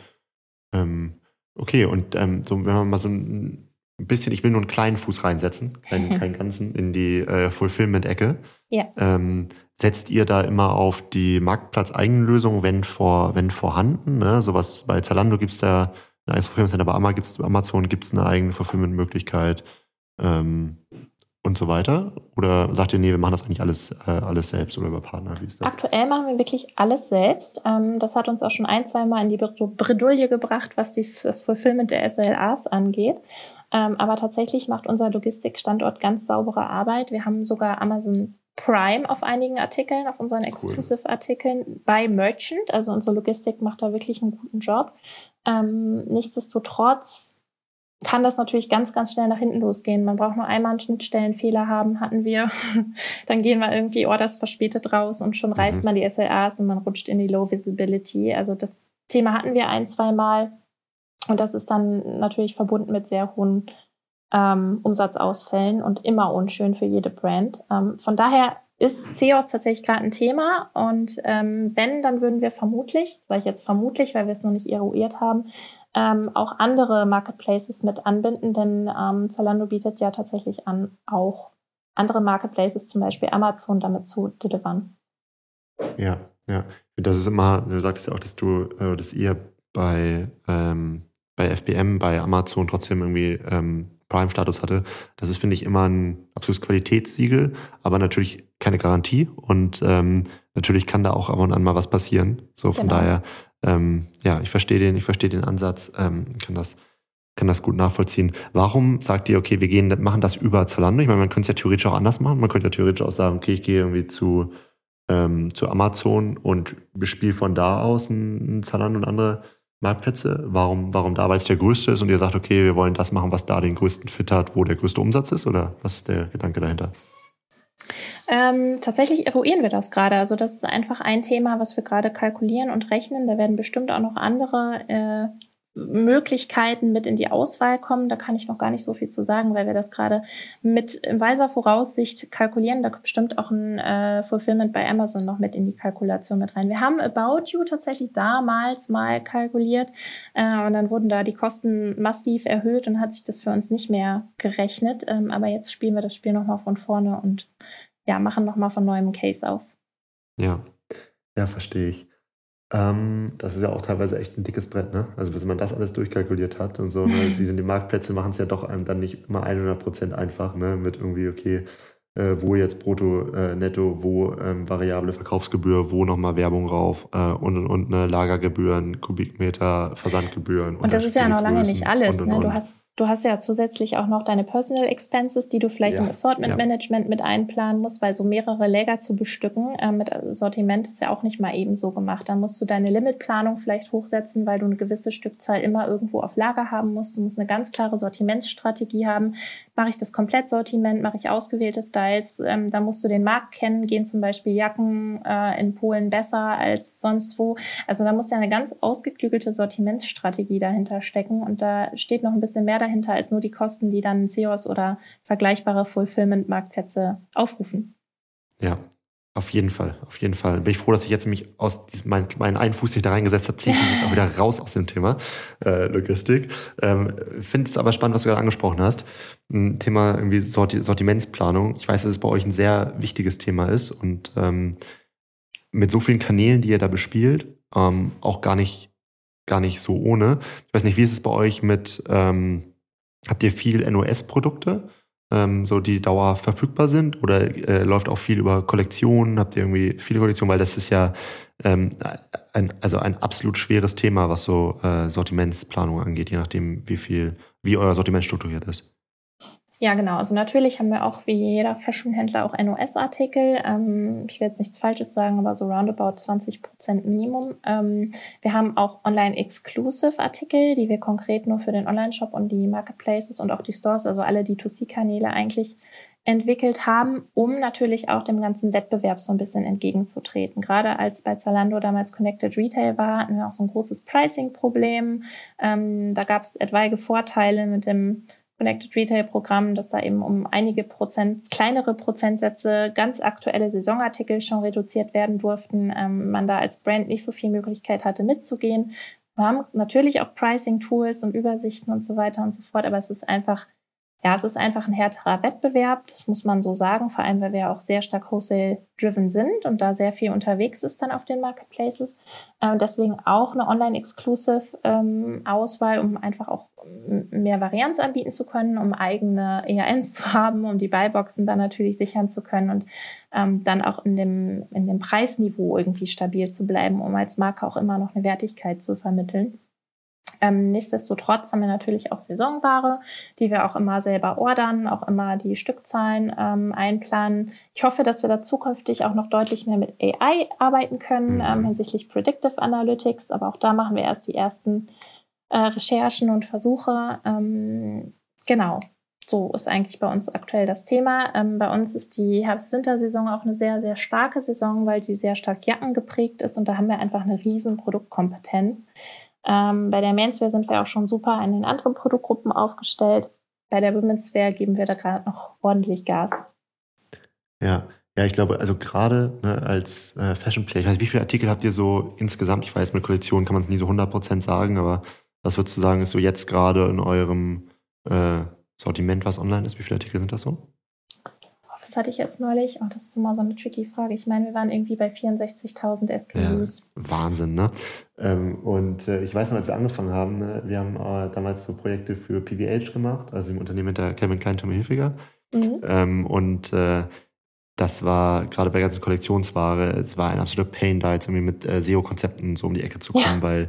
Ähm, okay, und ähm, so, wenn man mal so ein bisschen, ich will nur einen kleinen Fuß reinsetzen, keinen, keinen ganzen, in die äh, Fulfillment-Ecke. Ja. Ähm, setzt ihr da immer auf die marktplatzeigenen Lösungen, wenn vor, wenn vorhanden? Ne? Sowas bei Zalando gibt es da ein eigenes Fulfillment Center, bei Amazon gibt es eine eigene Fulfillment-Möglichkeit. Ähm, und so weiter? Oder sagt ihr, nee, wir machen das eigentlich alles, äh, alles selbst oder über Partner? Wie ist das? Aktuell machen wir wirklich alles selbst. Ähm, das hat uns auch schon ein, zwei Mal in die Bredouille gebracht, was die, das Fulfillment der S L As angeht. Ähm, aber tatsächlich macht unser Logistikstandort ganz saubere Arbeit. Wir haben sogar Amazon Prime auf einigen Artikeln, auf unseren Exclusive-Artikeln bei Merchant. Also unsere Logistik macht da wirklich einen guten Job. Ähm, nichtsdestotrotz kann das natürlich ganz, ganz schnell nach hinten losgehen. Man braucht nur einmal einen Schnittstellenfehler haben, hatten wir. Dann gehen wir irgendwie Orders verspätet raus und schon reißt mhm. man die S L As und man rutscht in die Low Visibility. Also das Thema hatten wir ein, zwei Mal. Und das ist dann natürlich verbunden mit sehr hohen ähm, Umsatzausfällen und immer unschön für jede Brand. Ähm, von daher ist C E O S tatsächlich gerade ein Thema. Und ähm, wenn, dann würden wir vermutlich, sage ich jetzt vermutlich, weil wir es noch nicht eruiert haben, Ähm, auch andere Marketplaces mit anbinden, denn ähm, Zalando bietet ja tatsächlich an, auch andere Marketplaces, zum Beispiel Amazon, damit zu delivern. Ja, ja. Das ist immer, du sagtest ja auch, dass du, äh, dass ihr bei, ähm, bei F B M, bei Amazon trotzdem irgendwie ähm, Prime-Status hatte. Das ist, finde ich, immer ein absolutes Qualitätssiegel, aber natürlich keine Garantie und ähm, natürlich kann da auch ab und an mal was passieren. So, von genau. daher, ähm, ja, ich verstehe den, ich verstehe den Ansatz, ähm, kann das, kann das gut nachvollziehen. Warum sagt ihr, okay, wir gehen, machen das über Zalando? Ich meine, man könnte es ja theoretisch auch anders machen. Man könnte ja theoretisch auch sagen, okay, ich gehe irgendwie zu ähm, zu Amazon und bespielt von da aus ein Zalando und andere Marktplätze. Warum, warum da? Weil es der größte ist und ihr sagt, okay, wir wollen das machen, was da den größten Fit hat, wo der größte Umsatz ist? Oder was ist der Gedanke dahinter? Ähm, tatsächlich eruieren wir das gerade. Also das ist einfach ein Thema, was wir gerade kalkulieren und rechnen. Da werden bestimmt auch noch andere äh, Möglichkeiten mit in die Auswahl kommen. Da kann ich noch gar nicht so viel zu sagen, weil wir das gerade mit in weiser Voraussicht kalkulieren. Da kommt bestimmt auch ein äh, Fulfillment bei Amazon noch mit in die Kalkulation mit rein. Wir haben About You tatsächlich damals mal kalkuliert äh, und dann wurden da die Kosten massiv erhöht und hat sich das für uns nicht mehr gerechnet. Ähm, aber jetzt spielen wir das Spiel nochmal von vorne und ja, machen nochmal von neuem Case auf. Ja, ja, verstehe ich. Ähm, das ist ja auch teilweise echt ein dickes Brett, ne? Also bis man das alles durchkalkuliert hat und so, ne? Die sind die Marktplätze machen es ja doch einem dann nicht immer hundert Prozent einfach, ne? Mit irgendwie, okay, äh, wo jetzt Brutto, äh, Netto, wo ähm, variable Verkaufsgebühr, wo nochmal Werbung rauf äh, und und und ne? Lagergebühren, Kubikmeter, Versandgebühren. Und das ist ja noch lange nicht alles, und, und, ne? und. Du hast Du hast ja zusätzlich auch noch deine Personal Expenses, die du vielleicht Ja, im Assortment ja. Management mit einplanen musst, weil so mehrere Lager zu bestücken äh, mit Sortiment ist ja auch nicht mal eben so gemacht. Dann musst du deine Limitplanung vielleicht hochsetzen, weil du eine gewisse Stückzahl immer irgendwo auf Lager haben musst. Du musst eine ganz klare Sortimentsstrategie haben. Mache ich das Komplettsortiment, mache ich ausgewählte Styles, ähm, da musst du den Markt kennen, gehen zum Beispiel Jacken äh, in Polen besser als sonst wo. Also da muss ja eine ganz ausgeklügelte Sortimentsstrategie dahinter stecken und da steht noch ein bisschen mehr dahinter als nur die Kosten, die dann C E Os oder vergleichbare Fulfillment-Marktplätze aufrufen. Ja, auf jeden Fall, auf jeden Fall. Bin ich froh, dass ich jetzt mich aus diesem, mein, meinen einen Fuß nicht da reingesetzt habe, ziehe ich mich auch wieder raus aus dem Thema äh, Logistik. Ähm, finde es aber spannend, was du gerade angesprochen hast. Ein Thema irgendwie Sorti- Sortimentsplanung. Ich weiß, dass es bei euch ein sehr wichtiges Thema ist und ähm, mit so vielen Kanälen, die ihr da bespielt, ähm, auch gar nicht, gar nicht so ohne. Ich weiß nicht, wie ist es bei euch mit, ähm, habt ihr viel N O S-Produkte? Ähm, so die Dauer verfügbar sind oder äh, läuft auch viel über Kollektionen? Habt ihr irgendwie viele Kollektionen? Weil das ist ja ähm, ein, also ein absolut schweres Thema, was so äh, Sortimentsplanung angeht, je nachdem, wie viel, wie euer Sortiment strukturiert ist. Ja, genau. Also natürlich haben wir auch wie jeder Fashionhändler auch N O S-Artikel. Ähm, ich will jetzt nichts Falsches sagen, aber so roundabout zwanzig Prozent Minimum. Ähm, wir haben auch Online-Exclusive-Artikel, die wir konkret nur für den Online-Shop und die Marketplaces und auch die Stores, also alle D zwei C-Kanäle eigentlich entwickelt haben, um natürlich auch dem ganzen Wettbewerb so ein bisschen entgegenzutreten. Gerade als bei Zalando damals Connected Retail war, hatten wir auch so ein großes Pricing-Problem. Ähm, da gab es etwaige Vorteile mit dem Connected Retail Programm, dass da eben um einige Prozent, kleinere Prozentsätze, ganz aktuelle Saisonartikel schon reduziert werden durften. Ähm, man da als Brand nicht so viel Möglichkeit hatte, mitzugehen. Wir haben natürlich auch Pricing-Tools und Übersichten und so weiter und so fort, aber es ist einfach, ja, es ist einfach ein härterer Wettbewerb, das muss man so sagen, vor allem, weil wir ja auch sehr stark Wholesale-driven sind und da sehr viel unterwegs ist dann auf den Marketplaces. Ähm, deswegen auch eine Online-Exclusive-Auswahl, ähm, um einfach auch mehr Varianz anbieten zu können, um eigene E A Ns zu haben, um die Buyboxen dann natürlich sichern zu können und ähm, dann auch in dem, in dem Preisniveau irgendwie stabil zu bleiben, um als Marke auch immer noch eine Wertigkeit zu vermitteln. Ähm, nichtsdestotrotz haben wir natürlich auch Saisonware, die wir auch immer selber ordern, auch immer die Stückzahlen ähm, einplanen. Ich hoffe, dass wir da zukünftig auch noch deutlich mehr mit A I arbeiten können, mhm. ähm, hinsichtlich Predictive Analytics, aber auch da machen wir erst die ersten äh, Recherchen und Versuche. Ähm, genau, so ist eigentlich bei uns aktuell das Thema. Ähm, bei uns ist die Herbst-Winter-Saison auch eine sehr, sehr starke Saison, weil die sehr stark Jacken geprägt ist und da haben wir einfach eine riesen Produktkompetenz. Ähm, bei der Menswear sind wir auch schon super in den anderen Produktgruppen aufgestellt. Bei der Womenswear geben wir da gerade noch ordentlich Gas. Ja, ja, ich glaube, also gerade ne, als äh, Fashion Player, ich weiß, wie viele Artikel habt ihr so insgesamt? Ich weiß, mit Kollektionen kann man es nie so hundert Prozent sagen, aber was würdest du sagen, ist so jetzt gerade in eurem äh, Sortiment, was online ist? Wie viele Artikel sind das so? Was hatte ich jetzt neulich? Oh, das ist immer so eine tricky Frage. Ich meine, wir waren irgendwie bei vierundsechzigtausend S K Us. Ja, Wahnsinn, ne? Ähm, und äh, ich weiß noch, als wir angefangen haben, ne, wir haben äh, damals so Projekte für P V H gemacht, also im Unternehmen hinter Calvin Klein, Tommy Hilfiger. Mhm. Ähm, und äh, das war gerade bei der ganzen Kollektionsware, es war ein absoluter Pain, da jetzt irgendwie mit äh, S E O-Konzepten so um die Ecke zu kommen, ja. weil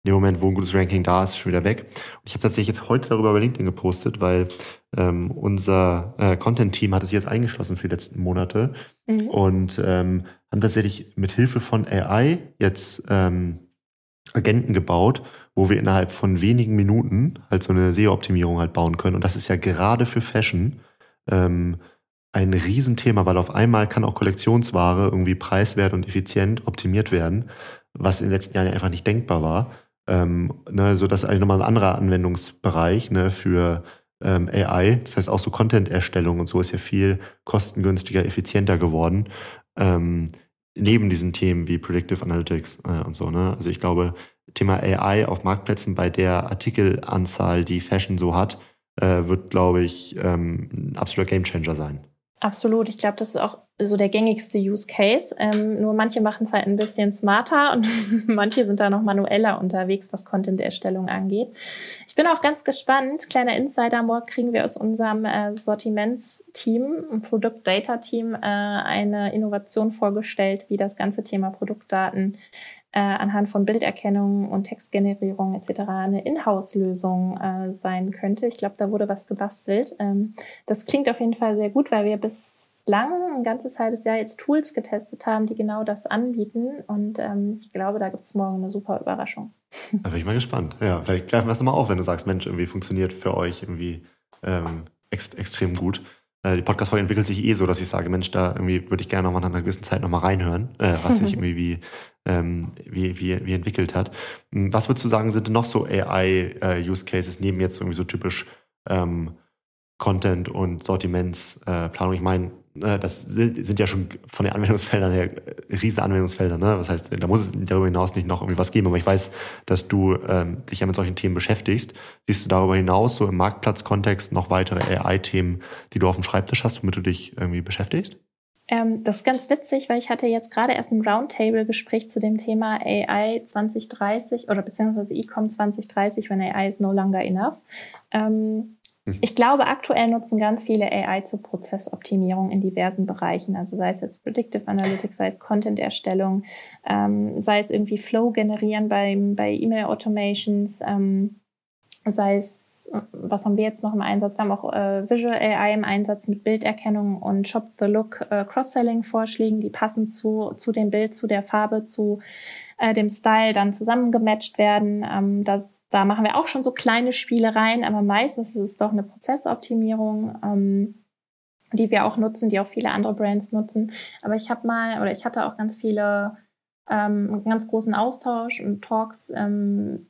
dem Moment, wo ein gutes Ranking da ist, schon wieder weg. Und ich habe tatsächlich jetzt heute darüber bei LinkedIn gepostet, weil ähm, unser äh, Content-Team hat es jetzt eingeschlossen für die letzten Monate mhm. und ähm, haben tatsächlich mit Hilfe von A I jetzt ähm, Agenten gebaut, wo wir innerhalb von wenigen Minuten halt so eine S E O-Optimierung halt bauen können. Und das ist ja gerade für Fashion ähm, ein Riesenthema, weil auf einmal kann auch Kollektionsware irgendwie preiswert und effizient optimiert werden, was in den letzten Jahren ja einfach nicht denkbar war. Ähm, ne, so das ist eigentlich nochmal ein anderer Anwendungsbereich ne, für ähm, A I. Das heißt auch so Content-Erstellung und so ist ja viel kostengünstiger, effizienter geworden. Ähm, neben diesen Themen wie Predictive Analytics äh, und so. Ne? Also ich glaube, Thema A I auf Marktplätzen bei der Artikelanzahl, die Fashion so hat, äh, wird, glaube ich, ähm, ein absoluter Gamechanger sein. Absolut. Ich glaube, das ist auch so der gängigste Use Case. Ähm, nur manche machen es halt ein bisschen smarter und manche sind da noch manueller unterwegs, was Content-Erstellung angeht. Ich bin auch ganz gespannt. Kleiner Insider, morgen kriegen wir aus unserem äh, Sortimentsteam, Produkt-Data-Team, äh, eine Innovation vorgestellt, wie das ganze Thema Produktdaten äh, anhand von Bilderkennung und Textgenerierung et cetera eine Inhouse-Lösung äh, sein könnte. Ich glaube, da wurde was gebastelt. Ähm, das klingt auf jeden Fall sehr gut, weil wir bislang ein ganzes halbes Jahr jetzt Tools getestet haben, die genau das anbieten. Und ähm, ich glaube, da gibt es morgen eine super Überraschung. Da bin ich mal gespannt. Ja, vielleicht greifen wir es nochmal auf, wenn du sagst, Mensch, irgendwie funktioniert für euch irgendwie ähm, ex- extrem gut. Die Podcast-Folge entwickelt sich eh so, dass ich sage, Mensch, da irgendwie würde ich gerne nochmal nach einer gewissen Zeit nochmal reinhören, äh, was sich irgendwie wie, ähm, wie, wie, wie entwickelt hat. Was würdest du sagen, sind denn noch so A I-Use-Cases neben jetzt irgendwie so typisch ähm, Content- und Sortimentsplanung? Äh, ich meine, äh, das sind, sind ja schon von den Anwendungsfeldern her äh, riesige Anwendungsfelder. Ne? Das heißt, da muss es darüber hinaus nicht noch irgendwie was geben. Aber ich weiß, dass du ähm, dich ja mit solchen Themen beschäftigst. Siehst du darüber hinaus so im Marktplatzkontext noch weitere A I-Themen, die du auf dem Schreibtisch hast, womit du dich irgendwie beschäftigst? Ähm, das ist ganz witzig, weil ich hatte jetzt gerade erst ein Roundtable-Gespräch zu dem Thema A I zwanzig dreißig oder beziehungsweise E-Com zwanzig dreißig, when A I is no longer enough. Ähm, Ich glaube, aktuell nutzen ganz viele A I zur Prozessoptimierung in diversen Bereichen. Also sei es jetzt Predictive Analytics, sei es Content-Erstellung, ähm, sei es irgendwie Flow generieren beim, bei E-Mail-Automations, ähm, sei es, was haben wir jetzt noch im Einsatz? Wir haben auch äh, Visual A I im Einsatz mit Bilderkennung und Shop the Look äh, Cross-Selling-Vorschlägen, die passen zu, zu dem Bild, zu der Farbe, zu äh, dem Style dann zusammengematcht werden. Ähm, das Da machen wir auch schon so kleine Spielereien, aber meistens ist es doch eine Prozessoptimierung, ähm, die wir auch nutzen, die auch viele andere Brands nutzen. Aber ich habe mal, oder ich hatte auch ganz viele, ähm, einen ganz großen Austausch und Talks ähm,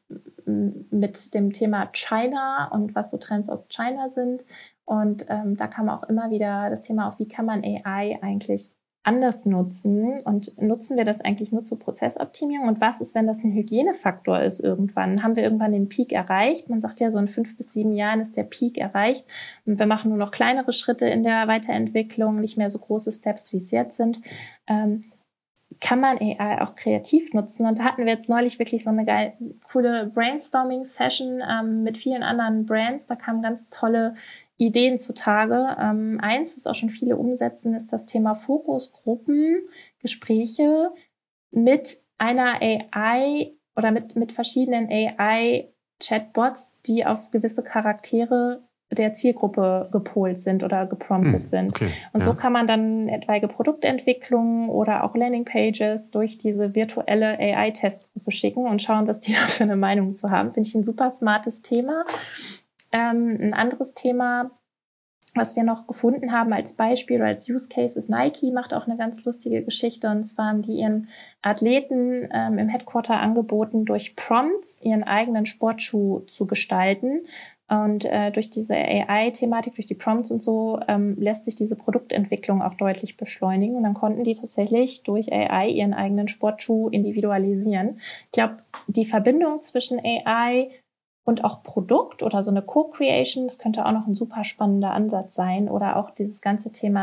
mit dem Thema China und was so Trends aus China sind. Und ähm, da kam auch immer wieder das Thema auf, wie kann man A I eigentlich anders nutzen und nutzen wir das eigentlich nur zur Prozessoptimierung und was ist, wenn das ein Hygienefaktor ist irgendwann? Haben wir irgendwann den Peak erreicht? Man sagt ja, so in fünf bis sieben Jahren ist der Peak erreicht und wir machen nur noch kleinere Schritte in der Weiterentwicklung, nicht mehr so große Steps, wie es jetzt sind. Ähm, kann man A I auch kreativ nutzen? Und da hatten wir jetzt neulich wirklich so eine geile, coole Brainstorming-Session ähm, mit vielen anderen Brands. Da kamen ganz tolle Ideen zutage. Ähm, eins, was auch schon viele umsetzen, ist das Thema Fokusgruppen, Gespräche mit einer A I oder mit, mit verschiedenen A I-Chatbots, die auf gewisse Charaktere der Zielgruppe gepolt sind oder gepromptet hm, sind. Okay, und ja. So kann man dann etwaige Produktentwicklungen oder auch Landingpages durch diese virtuelle A I-Testgruppe schicken und schauen, was die da für eine Meinung zu haben. Finde ich ein super smartes Thema. Ähm, ein anderes Thema, was wir noch gefunden haben als Beispiel oder als Use Case, ist Nike, macht auch eine ganz lustige Geschichte. Und zwar haben die ihren Athleten ähm, im Headquarter angeboten, durch Prompts ihren eigenen Sportschuh zu gestalten. Und äh, durch diese A I-Thematik, durch die Prompts und so, ähm, lässt sich diese Produktentwicklung auch deutlich beschleunigen. Und dann konnten die tatsächlich durch A I ihren eigenen Sportschuh individualisieren. Ich glaube, die Verbindung zwischen A I und auch Produkt oder so eine Co-Creation, das könnte auch noch ein super spannender Ansatz sein. Oder auch dieses ganze Thema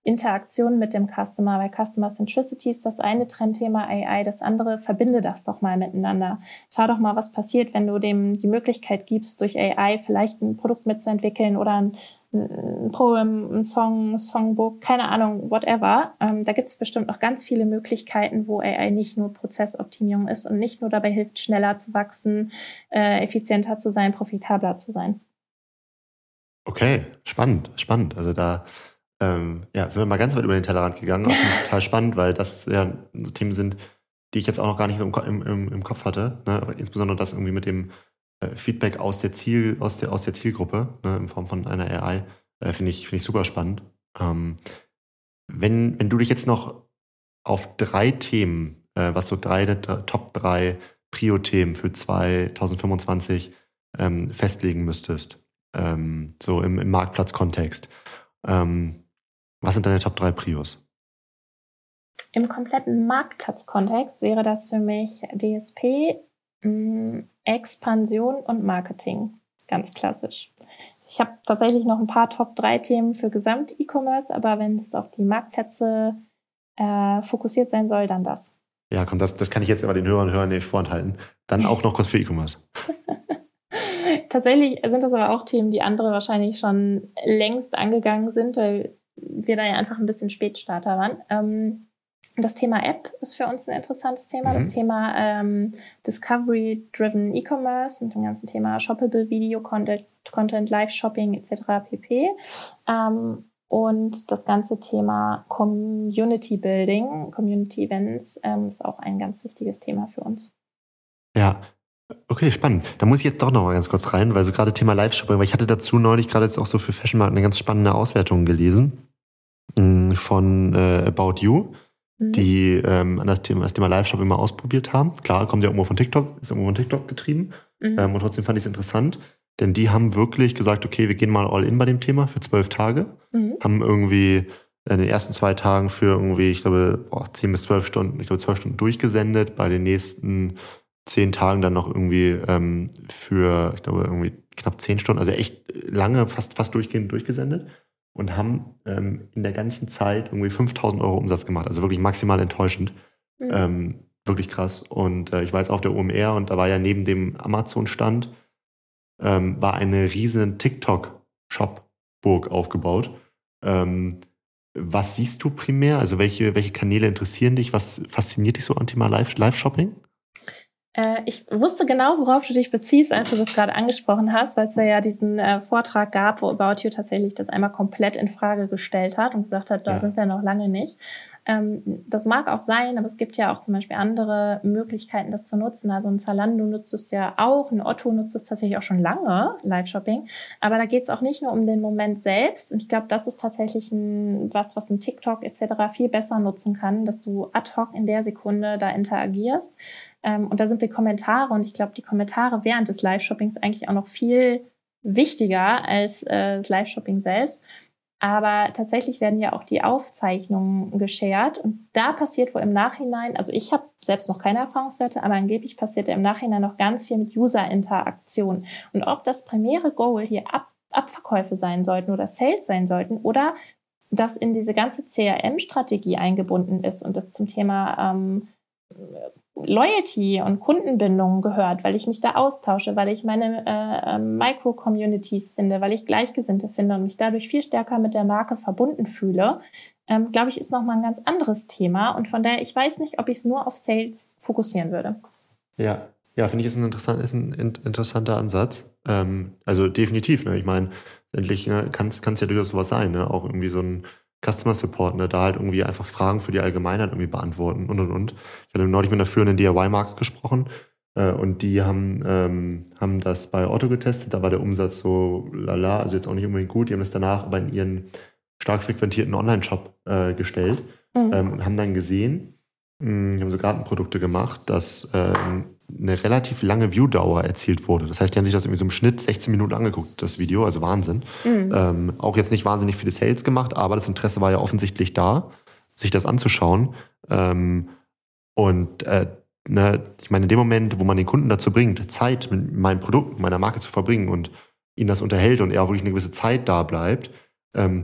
Interaktion mit dem Customer, weil Customer Centricity ist das eine Trendthema A I, das andere, verbinde das doch mal miteinander. Schau doch mal, was passiert, wenn du dem die Möglichkeit gibst, durch A I vielleicht ein Produkt mitzuentwickeln oder ein, ein Poem, ein Song, ein Songbook, keine Ahnung, whatever. Ähm, da gibt es bestimmt noch ganz viele Möglichkeiten, wo A I nicht nur Prozessoptimierung ist und nicht nur dabei hilft, schneller zu wachsen, äh, effizienter zu sein, profitabler zu sein. Okay, spannend, spannend. Also da ähm, ja, sind wir mal ganz weit über den Tellerrand gegangen. Auch total spannend, weil das ja so Themen sind, die ich jetzt auch noch gar nicht im, im, im Kopf hatte. Ne? Aber insbesondere das irgendwie mit dem äh, Feedback aus der Ziel, aus der, aus der Zielgruppe, ne? In Form von einer A I, äh, finde ich, finde ich super spannend. Ähm, wenn, wenn du dich jetzt noch auf drei Themen, äh, was so drei, Top drei Prio-Themen für zwanzig fünfundzwanzig ähm, festlegen müsstest, ähm, so im, im Marktplatzkontext, ähm, was sind deine Top drei Prios? Im kompletten Marktplatzkontext wäre das für mich D S P, mh, Expansion und Marketing. Ganz klassisch. Ich habe tatsächlich noch ein paar Top drei Themen für Gesamt-E-Commerce, aber wenn es auf die Marktplätze äh, fokussiert sein soll, dann das. Ja, komm, das, das kann ich jetzt aber den Hörern und Hörern nicht vorenthalten. Dann auch noch kurz für E-Commerce. Tatsächlich sind das aber auch Themen, die andere wahrscheinlich schon längst angegangen sind, weil wir da ja einfach ein bisschen Spätstarter waren. Ähm, das Thema App ist für uns ein interessantes Thema. Mhm. Das Thema ähm, Discovery-Driven E-Commerce mit dem ganzen Thema Shoppable Video, Content, Content Live-Shopping et cetera pp. Ähm, und das ganze Thema Community Building, Community Events ähm, ist auch ein ganz wichtiges Thema für uns. Ja, okay, spannend. Da muss ich jetzt doch noch mal ganz kurz rein, weil so gerade Thema Live-Shopping, weil ich hatte dazu neulich gerade jetzt auch so für Fashion Markt eine ganz spannende Auswertung gelesen von äh, About You, mhm. die ähm, das Thema, das Thema Live-Shopping mal ausprobiert haben. Klar, kommt ja irgendwo von TikTok, ist irgendwo von TikTok getrieben. Mhm. Ähm, und trotzdem fand ich es interessant, denn die haben wirklich gesagt, okay, wir gehen mal all in bei dem Thema für zwölf Tage. Mhm. Haben irgendwie in den ersten zwei Tagen für irgendwie, ich glaube, boah, zehn bis zwölf Stunden, ich glaube zwölf Stunden durchgesendet, bei den nächsten zehn Tagen dann noch irgendwie ähm, für, ich glaube, irgendwie knapp zehn Stunden, also echt lange, fast fast durchgehend durchgesendet und haben ähm, in der ganzen Zeit irgendwie fünftausend Euro Umsatz gemacht, also wirklich maximal enttäuschend. Mhm. Ähm, wirklich krass. Und äh, ich war jetzt auf der O M R und da war ja neben dem Amazon-Stand ähm, war eine riesen TikTok-Shop-Burg aufgebaut. Ähm, was siehst du primär? Also welche, welche Kanäle interessieren dich? Was fasziniert dich so am Thema Live, Live-Shopping? Ich wusste genau, worauf du dich beziehst, als du das gerade angesprochen hast, weil es da ja diesen äh, Vortrag gab, wo About You tatsächlich das einmal komplett in Frage gestellt hat und gesagt hat, da ja. sind wir noch lange nicht. Ähm, das mag auch sein, aber es gibt ja auch zum Beispiel andere Möglichkeiten, das zu nutzen. Also ein Zalando nutzt es ja auch, ein Otto nutzt es tatsächlich auch schon lange, Live-Shopping. Aber da geht es auch nicht nur um den Moment selbst. Und ich glaube, das ist tatsächlich ein, was, was ein TikTok et cetera viel besser nutzen kann, dass du ad hoc in der Sekunde da interagierst. Ähm, und da sind die Kommentare und ich glaube, die Kommentare während des Live-Shoppings eigentlich auch noch viel wichtiger als äh, das Live-Shopping selbst. Aber tatsächlich werden ja auch die Aufzeichnungen geshared und da passiert wohl im Nachhinein, also ich habe selbst noch keine Erfahrungswerte, aber angeblich passiert ja im Nachhinein noch ganz viel mit User-Interaktion. Und ob das primäre Goal hier Ab- Abverkäufe sein sollten oder Sales sein sollten oder das in diese ganze C R M-Strategie eingebunden ist und das zum Thema ähm, Loyalty und Kundenbindung gehört, weil ich mich da austausche, weil ich meine äh, Micro-Communities finde, weil ich Gleichgesinnte finde und mich dadurch viel stärker mit der Marke verbunden fühle, ähm, glaube ich, ist nochmal ein ganz anderes Thema. Und von daher, ich weiß nicht, ob ich es nur auf Sales fokussieren würde. Ja, ja, finde ich, ist ein, interessant, ist ein interessanter Ansatz. Ähm, also definitiv, ne? Ich meine, endlich ne, kann es ja durchaus sowas sein, ne? Auch irgendwie so ein Customer Support, ne, da halt irgendwie einfach Fragen für die Allgemeinheit irgendwie beantworten und und und. Ich hatte neulich mit einer führenden D I Y-Marke gesprochen äh, und die haben ähm, haben das bei Otto getestet, da war der Umsatz so lala, also jetzt auch nicht unbedingt gut, die haben das danach aber in ihren stark frequentierten Online-Shop äh, gestellt mhm. ähm, und haben dann gesehen, mh, die haben so Gartenprodukte gemacht, dass äh, eine relativ lange Viewdauer erzielt wurde. Das heißt, die haben sich das irgendwie so im Schnitt sechzehn Minuten angeguckt, das Video, also Wahnsinn. Mhm. Ähm, auch jetzt nicht wahnsinnig viele Sales gemacht, aber das Interesse war ja offensichtlich da, sich das anzuschauen. Ähm, und äh, ne, ich meine, in dem Moment, wo man den Kunden dazu bringt, Zeit mit meinem Produkt, meiner Marke zu verbringen und ihn das unterhält und er auch wirklich eine gewisse Zeit da bleibt, ähm,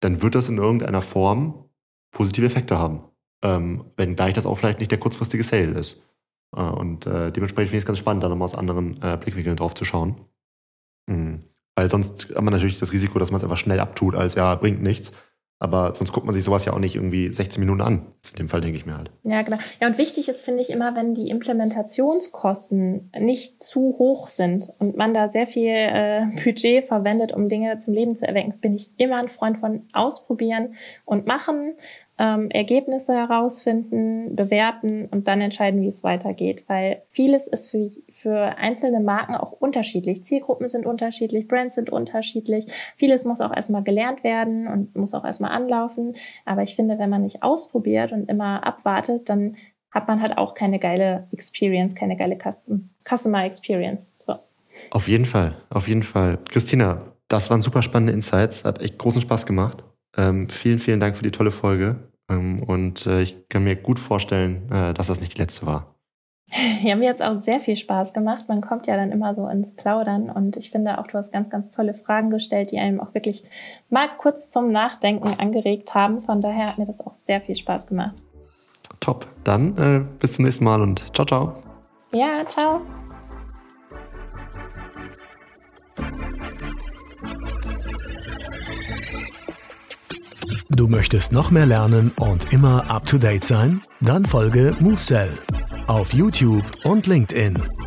dann wird das in irgendeiner Form positive Effekte haben. Ähm, wenngleich das auch vielleicht nicht der kurzfristige Sale ist. Äh, und äh, dementsprechend finde ich es ganz spannend, da nochmal aus anderen äh, Blickwinkeln drauf zu schauen. Mhm. Weil sonst hat man natürlich das Risiko, dass man es einfach schnell abtut, als ja, bringt nichts. Aber sonst guckt man sich sowas ja auch nicht irgendwie sechzehn Minuten an. In dem Fall denke ich mir halt. Ja, genau. Ja, und wichtig ist, finde ich, immer, wenn die Implementationskosten nicht zu hoch sind und man da sehr viel äh, Budget verwendet, um Dinge zum Leben zu erwecken, bin ich immer ein Freund von ausprobieren und machen, ähm, Ergebnisse herausfinden, bewerten und dann entscheiden, wie es weitergeht. Weil vieles ist für, für einzelne Marken auch unterschiedlich. Zielgruppen sind unterschiedlich, Brands sind unterschiedlich. Vieles muss auch erstmal gelernt werden und muss auch erstmal anlaufen. Aber ich finde, wenn man nicht ausprobiert und immer abwartet, dann hat man halt auch keine geile Experience, keine geile Custom, Customer Experience. So. Auf jeden Fall, auf jeden Fall. Christina, das waren super spannende Insights. Hat echt großen Spaß gemacht. Ähm, vielen, vielen Dank für die tolle Folge. Ähm, und äh, ich kann mir gut vorstellen, äh, dass das nicht die letzte war. Ja, mir hat es auch sehr viel Spaß gemacht. Man kommt ja dann immer so ins Plaudern und ich finde auch, du hast ganz, ganz tolle Fragen gestellt, die einem auch wirklich mal kurz zum Nachdenken angeregt haben. Von daher hat mir das auch sehr viel Spaß gemacht. Top. Dann äh, bis zum nächsten Mal und ciao, ciao. Ja, ciao. Du möchtest noch mehr lernen und immer up to date sein? Dann folge MoveSell auf YouTube und LinkedIn.